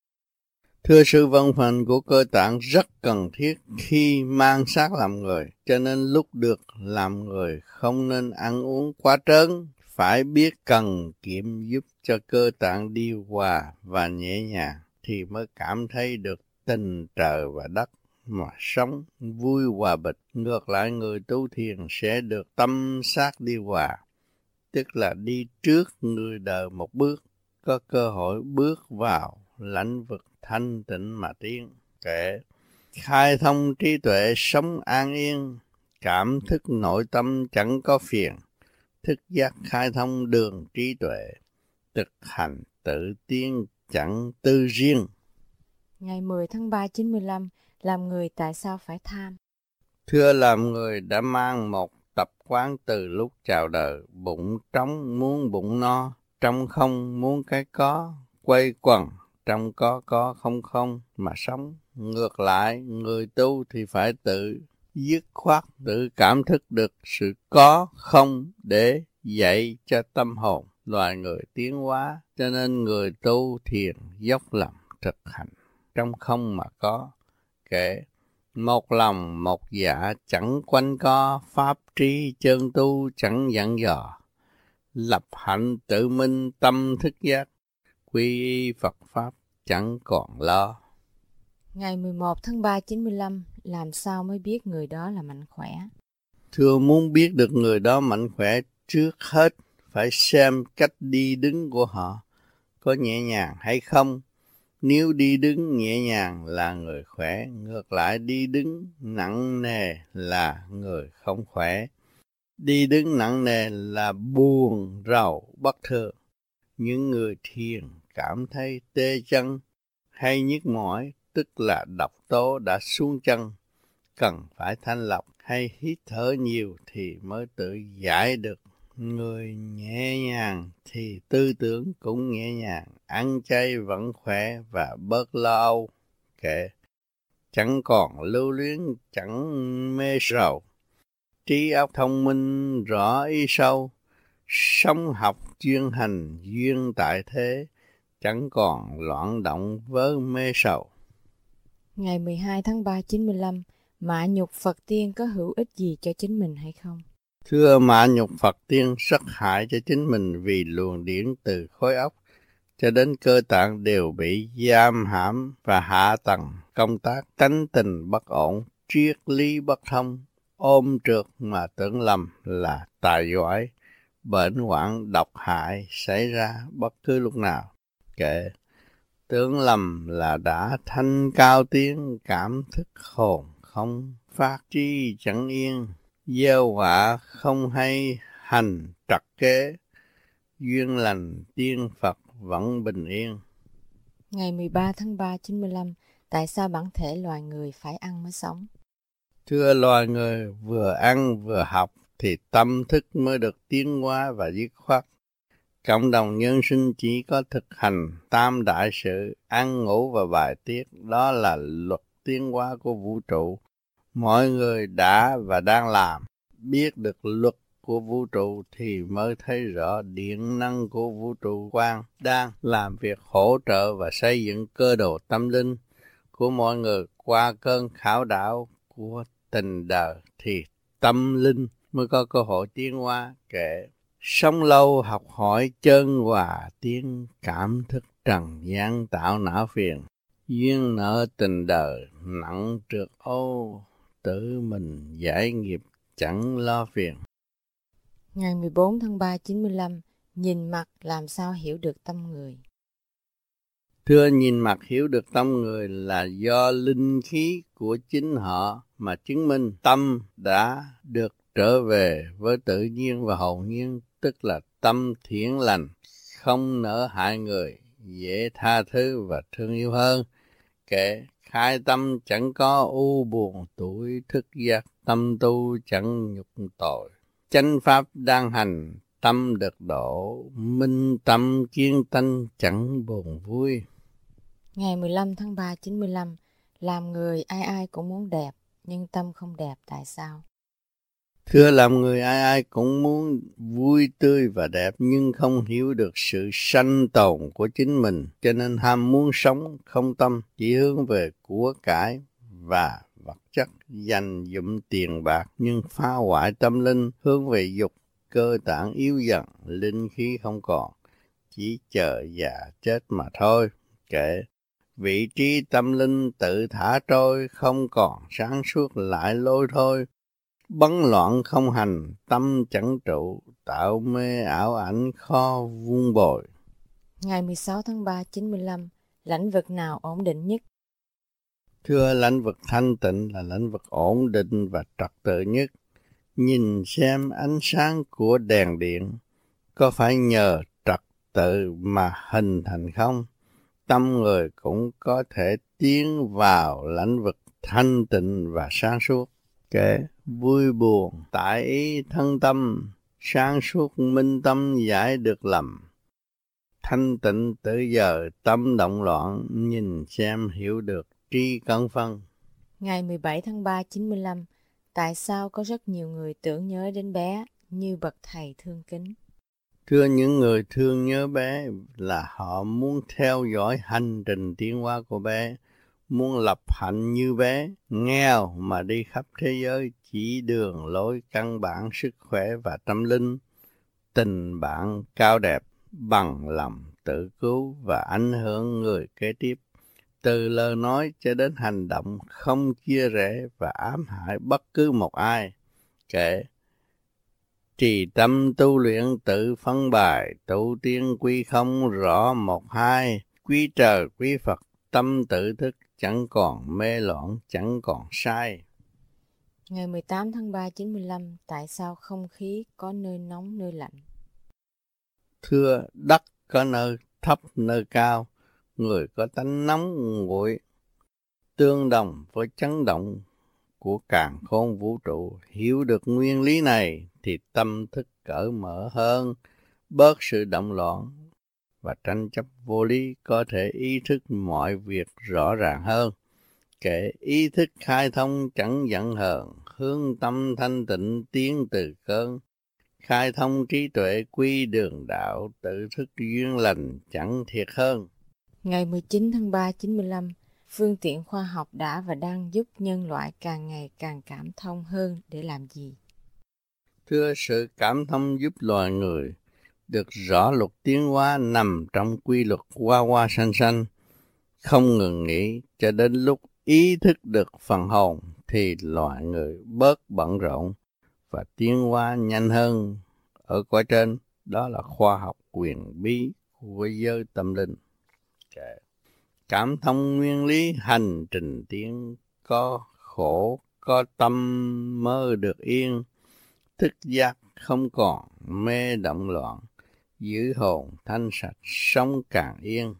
Thưa, sự vận hành của cơ tạng rất cần thiết khi mang xác làm người, cho nên lúc được làm người không nên ăn uống quá trớn, phải biết cần kiệm giúp cho cơ tạng đi hòa và nhẹ nhàng, thì mới cảm thấy được tình trời và đất mà sống vui hòa bình. Ngược lại, người tu thiền sẽ được tâm xác đi hòa, tức là đi trước người đời một bước, có cơ hội bước vào lãnh vực thanh tịnh mà tiến. Kẻ khai thông trí tuệ sống an yên, cảm thức nội tâm chẳng có phiền, thức giác khai thông đường trí tuệ, thực hành tự tiến chẳng tư riêng. Ngày 10 tháng 3 95, làm người tại sao phải tham? Thưa, làm người đã mang một tập quán từ lúc chào đời, bụng trống muốn bụng no, trong không muốn cái có, quay quần trong có không không mà sống. Ngược lại, người tu thì phải tự dứt khoát, tự cảm thức được sự có không để dạy cho tâm hồn loài người tiến hóa. Cho nên người tu thiền dốc lòng thực hành trong không mà có, kể một lòng một dạ chẳng quanh co, pháp trí chân tu chẳng dặn dò, lập hạnh tự minh tâm thức giác, quy y Phật Pháp chẳng còn lo. Ngày 11 tháng 3 95, làm sao mới biết người đó là mạnh khỏe? Thưa, muốn biết được người đó mạnh khỏe, trước hết phải xem cách đi đứng của họ có nhẹ nhàng hay không. Nếu đi đứng nhẹ nhàng là người khỏe, ngược lại đi đứng nặng nề là người không khỏe. Đi đứng nặng nề là buồn rầu bất thường. Những người thiền cảm thấy tê chân hay nhức mỏi, tức là độc tố đã xuống chân, cần phải thanh lọc hay hít thở nhiều thì mới tự giải được. Người nhẹ nhàng thì tư tưởng cũng nhẹ nhàng, ăn chay vẫn khỏe và bớt lo âu. Kệ, chẳng còn lưu luyến, chẳng mê sầu, trí óc thông minh rõ ý sâu, sống học chuyên hành duyên tại thế, chẳng còn loạn động với mê sầu. Ngày 12 tháng 3 95, mạ nhục Phật tiên có hữu ích gì cho chính mình hay không? Thưa, mạ nhục Phật tiên rất hại cho chính mình, vì luồng điển từ khối óc cho đến cơ tạng đều bị giam hãm và hạ tầng công tác, tánh tình bất ổn, triết lý bất thông, ôm trượt mà tưởng lầm là tài giỏi, bệnh hoạn độc hại xảy ra bất cứ lúc nào. Kệ, tưởng lầm là đã thanh cao tiếng, cảm thức hồn không phát tri chẳng yên, gieo họa không hay hành trật kế, duyên lành tiên Phật vẫn bình yên. Ngày 13 tháng 3 95, tại sao bản thể loài người phải ăn mới sống? Thưa, loài người vừa ăn vừa học thì tâm thức mới được tiến hóa và dứt khoát. Cộng đồng nhân sinh chỉ có thực hành tam đại sự, ăn ngủ và bài tiết, đó là luật tiến hóa của vũ trụ. Mọi người đã và đang làm, biết được luật của vũ trụ thì mới thấy rõ điện năng của vũ trụ quan đang làm việc hỗ trợ và xây dựng cơ đồ tâm linh của mọi người qua cơn khảo đảo của tình đời thì tâm linh mới có cơ hội tiến hóa. Kệ sống lâu học hỏi chân hòa tiến, cảm thức trần gian tạo não phiền, duyên nợ tình đời nặng trượt ô, tự mình giải nghiệp chẳng lo phiền. Ngày 14 tháng 3 95, nhìn mặt làm sao hiểu được tâm người. Thưa, nhìn mặt hiểu được tâm người là do linh khí của chính họ mà chứng minh tâm đã được trở về với tự nhiên và hồn nhiên, tức là tâm thiện lành, không nỡ hại người, dễ tha thứ và thương yêu hơn. Kể khai tâm chẳng có u buồn tuổi thức giác, tâm tu chẳng nhục tội. Chánh pháp đang hành, tâm được độ, minh tâm kiên tánh chẳng buồn vui. Ngày 15 tháng 3 95, làm người ai ai cũng muốn đẹp, nhưng tâm không đẹp, tại sao? Thưa, làm người ai ai cũng muốn vui tươi và đẹp, nhưng không hiểu được sự sanh tồn của chính mình, cho nên ham muốn sống không tâm, chỉ hướng về của cải và vật chất, dành dụm tiền bạc, nhưng phá hoại tâm linh, hướng về dục, cơ tạng yếu dần, linh khí không còn, chỉ chờ già chết mà thôi. Kệ vị trí tâm linh tự thả trôi, không còn sáng suốt lại lôi thôi. Bấn loạn không hành, tâm chẳng trụ, tạo mê ảo ảnh khó vuông bồi. Ngày 16 tháng 3 95, lãnh vực nào ổn định nhất? Thưa, lãnh vực thanh tịnh là lãnh vực ổn định và trật tự nhất. Nhìn xem ánh sáng của đèn điện có phải nhờ trật tự mà hình thành không? Tâm người cũng có thể tiến vào lãnh vực thanh tịnh và sáng suốt. Kể vui buồn tại ý thân tâm, sáng suốt minh tâm giải được lầm. Thanh tịnh tự giờ tâm động loạn, nhìn xem hiểu được tri cân phân. Ngày 17 tháng 3 95, tại sao có rất nhiều người tưởng nhớ đến bé như bậc thầy thương kính? Thưa, những người thương nhớ bé là họ muốn theo dõi hành trình tiến hóa của bé, muốn lập hạnh như bé, nghèo mà đi khắp thế giới, chỉ đường lối căn bản sức khỏe và tâm linh, tình bạn cao đẹp, bằng lòng tự cứu và ảnh hưởng người kế tiếp, từ lời nói cho đến hành động, không chia rẽ và ám hại bất cứ một ai. Kệ trì tâm tu luyện tự phân bài, tu tiên quy không rõ một hai, quý trời quý Phật tâm tự thức, chẳng còn mê loạn, chẳng còn sai. Ngày 18 tháng 3 95, tại sao không khí có nơi nóng nơi lạnh? Thưa, đất có nơi thấp nơi cao, người có tánh nóng nguội, tương đồng với chấn động của càn khôn vũ trụ. Hiểu được nguyên lý này thì tâm thức cởi mở hơn, bớt sự động loạn và tranh chấp vô lý, có thể ý thức mọi việc rõ ràng hơn. Kệ ý thức khai thông chẳng giận hờn, hướng tâm thanh tịnh tiến từ cơn. Khai thông trí tuệ quy đường đạo, tự thức duyên lành chẳng thiệt hơn. Ngày 19 tháng 3 95, phương tiện khoa học đã và đang giúp nhân loại càng ngày càng cảm thông hơn để làm gì? Thưa, sự cảm thông giúp loài người được rõ luật tiến hóa nằm trong quy luật hoa hoa xanh xanh, không ngừng nghỉ cho đến lúc ý thức được phần hồn thì loài người bớt bận rộn và tiến hóa nhanh hơn ở cõi trên. Đó là khoa học quyền bí của giới tâm linh. Cảm thông nguyên lý hành trình tiến, có khổ có tâm mơ được yên, thức giác không còn mê động loạn, giữ hồn thanh sạch sống càng yên.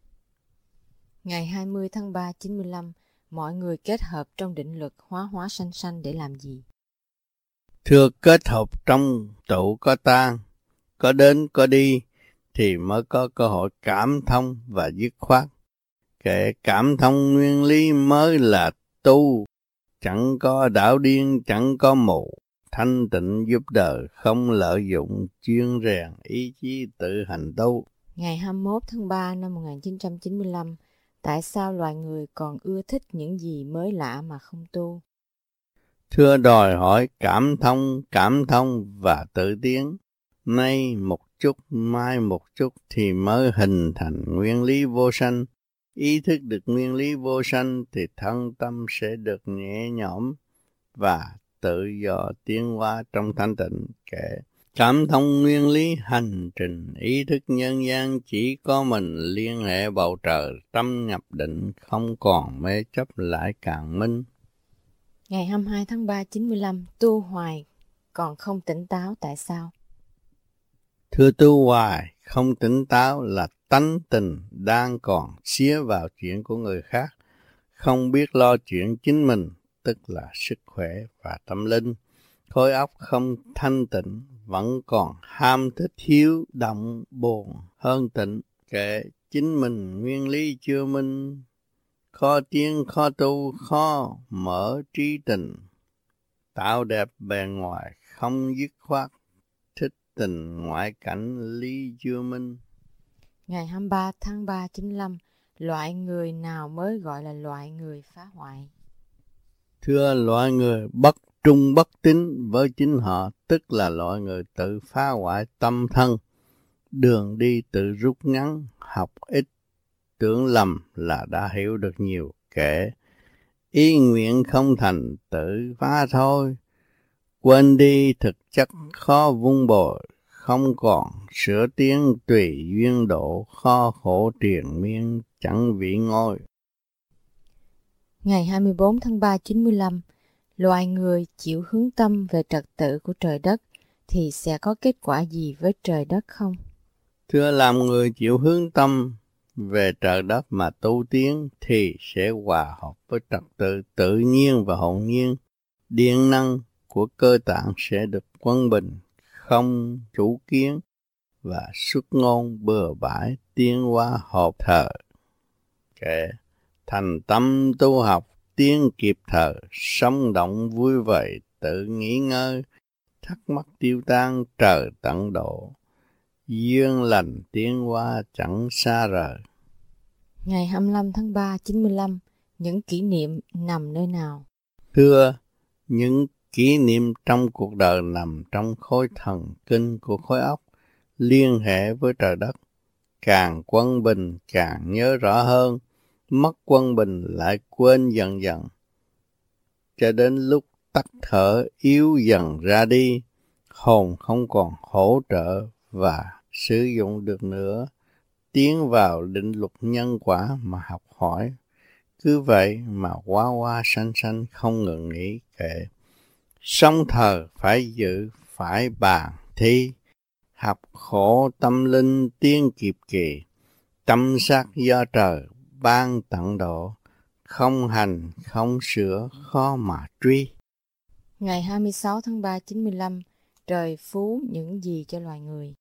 Ngày 20 tháng 3 95, mọi người kết hợp trong định luật hóa hóa sanh sanh để làm gì? Thưa, kết hợp trong tụ có tan, có đến có đi thì mới có cơ hội cảm thông và dứt khoát. Kệ cảm thông nguyên lý mới là tu, chẳng có đảo điên, chẳng có mù, thanh tịnh giúp đời, không lợi dụng, chuyên rèn ý chí tự hành tu. Ngày 21 tháng 3 năm 1995, tại sao loài người còn ưa thích những gì mới lạ mà không tu? Thưa đòi hỏi cảm thông và tự tiến. Nay một chút, mai một chút thì mới hình thành nguyên lý vô sanh. Ý thức được nguyên lý vô sanh thì thân tâm sẽ được nhẹ nhõm và tự do tiến hóa trong thanh tịnh. Kể cảm thông nguyên lý hành trình ý thức nhân gian, chỉ có mình liên hệ bầu trời, tâm nhập định, không còn mê chấp lại càng minh. Ngày 22 tháng 3 95, tu hoài còn không tỉnh táo tại sao? Thưa tu hoài không tỉnh táo là tánh tình đang còn xía vào chuyện của người khác, không biết lo chuyện chính mình, tức là sức khỏe và tâm linh. Khối óc không thanh tịnh, vẫn còn ham thích hiếu động buồn hơn tịnh. Kể chính mình nguyên lý chưa minh, khó tiến khó tu, khó mở trí tình. Tạo đẹp bề ngoài không dứt khoát, thích tình ngoại cảnh lý chưa minh. Ngày 23 tháng 3 95, loại người nào mới gọi là loại người phá hoại? Thưa loại người bất trung bất tín với chính họ, tức là loại người tự phá hoại tâm thân, đường đi tự rút ngắn, học ít, tưởng lầm là đã hiểu được nhiều. Kể ý nguyện không thành tự phá thôi, quên đi thực chất khó vun bồi, không còn sửa tiến tùy duyên độ, khó khổ triền miên chẳng vị ngôi. Ngày 24 tháng 3 95, loài người chịu hướng tâm về trật tự của trời đất thì sẽ có kết quả gì với trời đất không? Thưa làm người chịu hướng tâm về trời đất mà tu tiến thì sẽ hòa hợp với trật tự tự nhiên và hồn nhiên. Điện năng của cơ tạng sẽ được quân bình, không chủ kiến và xuất ngôn bừa bãi, tiến hóa hợp thời. Kể thành tâm tu học tiến kịp thời, sống động vui vẻ tự nghỉ ngơi, thắc mắc tiêu tan trời tận độ, duyên lành tiến hóa chẳng xa rời. Ngày 25 tháng 3 95, những kỷ niệm nằm nơi nào? Thưa, những kỷ niệm trong cuộc đời nằm trong khối thần kinh của khối óc, liên hệ với trời đất. Càng quân bình càng nhớ rõ hơn, mất quân bình lại quên dần dần, cho đến lúc tắt thở yếu dần ra đi, hồn không còn hỗ trợ và sử dụng được nữa, tiến vào định luật nhân quả mà học hỏi. Cứ vậy mà hoa hoa xanh xanh không ngừng nghỉ. Kệ sống thờ phải dự, phải bàn thi, học khổ tâm linh tiến kịp kỳ, tâm sắc do trời ban tận độ, không hành không sửa khó mà truy. Ngày 26 tháng 3 95, trời phú những gì cho loài người?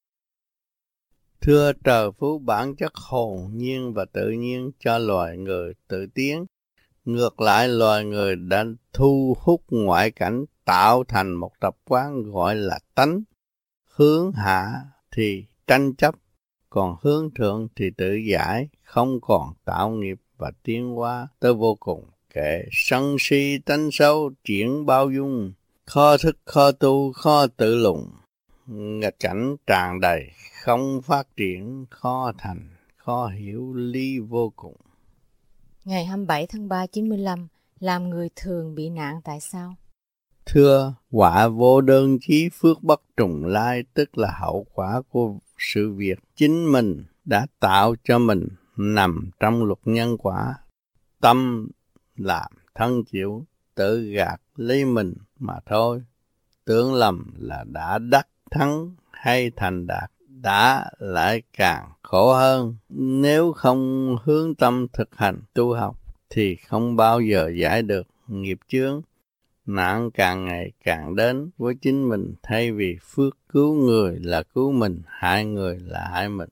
Thưa trời phú bản chất hồn nhiên và tự nhiên cho loài người tự tiến. Ngược lại loài người đã thu hút ngoại cảnh tạo thành một tập quán gọi là tánh. Hướng hạ thì tranh chấp, còn hướng thượng thì tự giải, không còn tạo nghiệp và tiến hóa tới vô cùng. Kệ sân si tánh xấu triển bao dung, khó thức khó tu khó tự lùng. Nghịch cảnh tràn đầy, không phát triển, khó thành, khó hiểu lý vô cùng. Ngày 27 tháng 3 95, làm người thường bị nạn tại sao? Thưa, quả vô đơn chí phước bất trùng lai, tức là hậu quả của sự việc chính mình đã tạo cho mình nằm trong luật nhân quả. Tâm làm thân chịu, tự gạt lấy mình mà thôi. Tưởng lầm là đã đắc thắng hay thành đạt, đã lại càng khổ hơn. Nếu không hướng tâm thực hành tu học thì không bao giờ giải được nghiệp chướng. Nạn càng ngày càng đến với chính mình, thay vì phước cứu người là cứu mình, hại người là hại mình.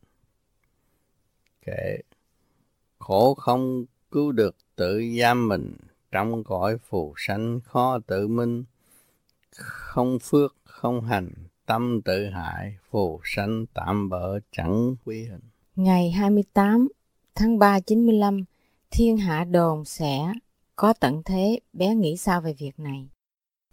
Kệ khổ không cứu được tự giam mình, trong cõi phù sanh khó tự minh. Không phước không hành, tâm tự hại, phù sanh tạm bỡ chẳng quy hình. Ngày 28 tháng 3 95, thiên hạ đồn sẽ có tận thế, bé nghĩ sao về việc này?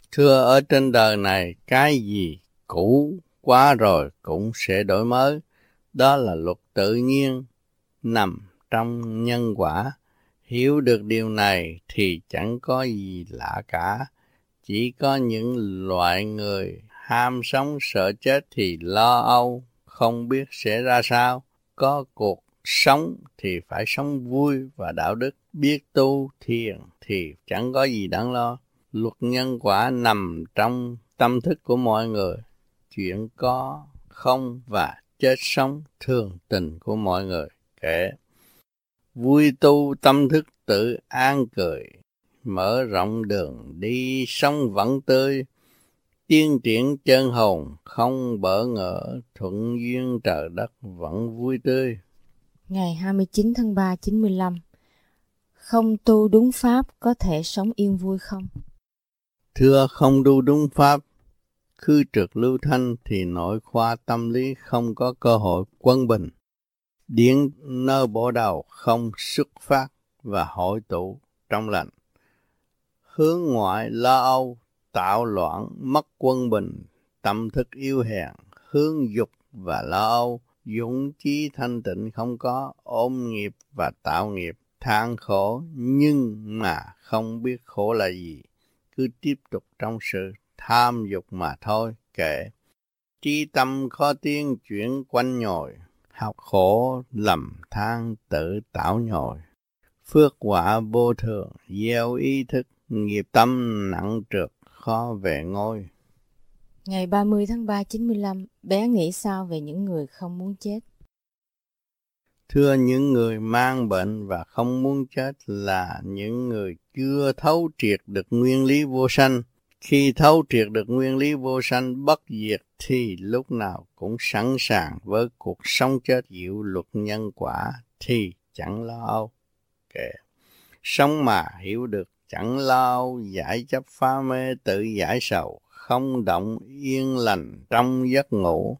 Thưa, ở trên đời này cái gì cũ quá rồi cũng sẽ đổi mới. Đó là luật tự nhiên nằm trong nhân quả. Hiểu được điều này thì chẳng có gì lạ cả. Chỉ có những loại người ham sống sợ chết thì lo âu, không biết sẽ ra sao. Có cuộc sống thì phải sống vui và đạo đức, biết tu thiền thì chẳng có gì đáng lo. Luật nhân quả nằm trong tâm thức của mọi người. Chuyện có, không và chết sống thường tình của mọi người. Kể vui tu tâm thức tự an cười, mở rộng đường đi sống vẫn tươi, tiên triển chân hồn không bỡ ngỡ, thuận duyên trời đất vẫn vui tươi. Ngày 29 tháng 3 95. Không tu đúng pháp có thể sống yên vui không? Thưa, không tu đúng pháp, khư trượt lưu thanh thì nội khoa tâm lý không có cơ hội quân bình. Điển nơi bộ đầu không xuất phát và hội tụ trong lành. Hướng ngoại lo âu, tạo loạn, mất quân bình, tâm thức yếu hèn, hướng dục và lo âu, dũng chí thanh tịnh không có, ôm nghiệp và tạo nghiệp, than khổ nhưng mà không biết khổ là gì, cứ tiếp tục trong sự tham dục mà thôi. Kệ trí tâm khó tiến chuyển quanh nhồi, học khổ lầm than tự tạo nhồi, phước quả vô thường gieo ý thức, nghiệp tâm nặng trược khó về ngôi. Ngày 30 tháng 3 95, bé nghĩ sao về những người không muốn chết? Thưa, những người mang bệnh và không muốn chết là những người chưa thấu triệt được nguyên lý vô sanh. Khi thấu triệt được nguyên lý vô sanh bất diệt thì lúc nào cũng sẵn sàng với cuộc sống chết. Diệu luật nhân quả thì chẳng lo âu. Kệ sống mà hiểu được chẳng lo âu, giải chấp phá mê tự giải sầu, không động yên lành trong giấc ngủ,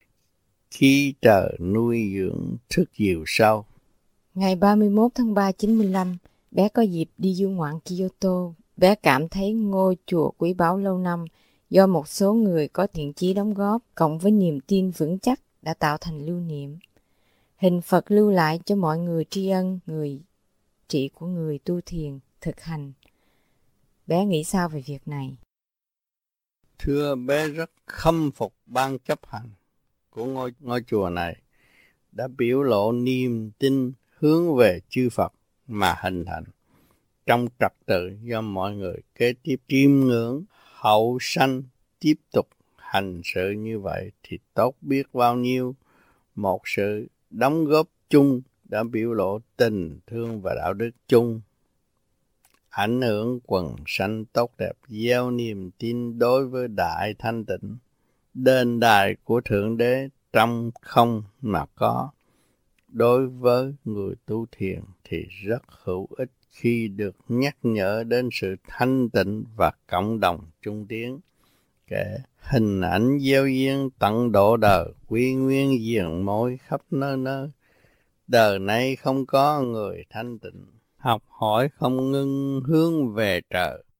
khi trời nuôi dưỡng thức diều sâu. Ngày 31 tháng 3 95, bé có dịp đi du ngoạn Kyoto. Bé cảm thấy ngôi chùa quý báu lâu năm do một số người có thiện chí đóng góp cộng với niềm tin vững chắc đã tạo thành lưu niệm. Hình Phật lưu lại cho mọi người tri ân người trị của người tu thiền, thực hành. Bé nghĩ sao về việc này? Thưa, bé rất khâm phục ban chấp hành của ngôi chùa này đã biểu lộ niềm tin hướng về chư Phật mà hình thành trong trật tự do mọi người kế tiếp chiêm ngưỡng hậu sanh tiếp tục hành sự như vậy thì tốt biết bao nhiêu. Một sự đóng góp chung đã biểu lộ tình thương và đạo đức chung, ảnh hưởng quần sanh tốt đẹp, gieo niềm tin đối với đại thanh tịnh, đền đài của Thượng Đế trong không mà có. Đối với người tu thiền thì rất hữu ích khi được nhắc nhở đến sự thanh tịnh và cộng đồng chung tiến. Kể hình ảnh gieo duyên tận độ đời, quy nguyên diền mối khắp nơi nơi. Đời này không có người thanh tịnh, học hỏi không ngưng hướng về trời.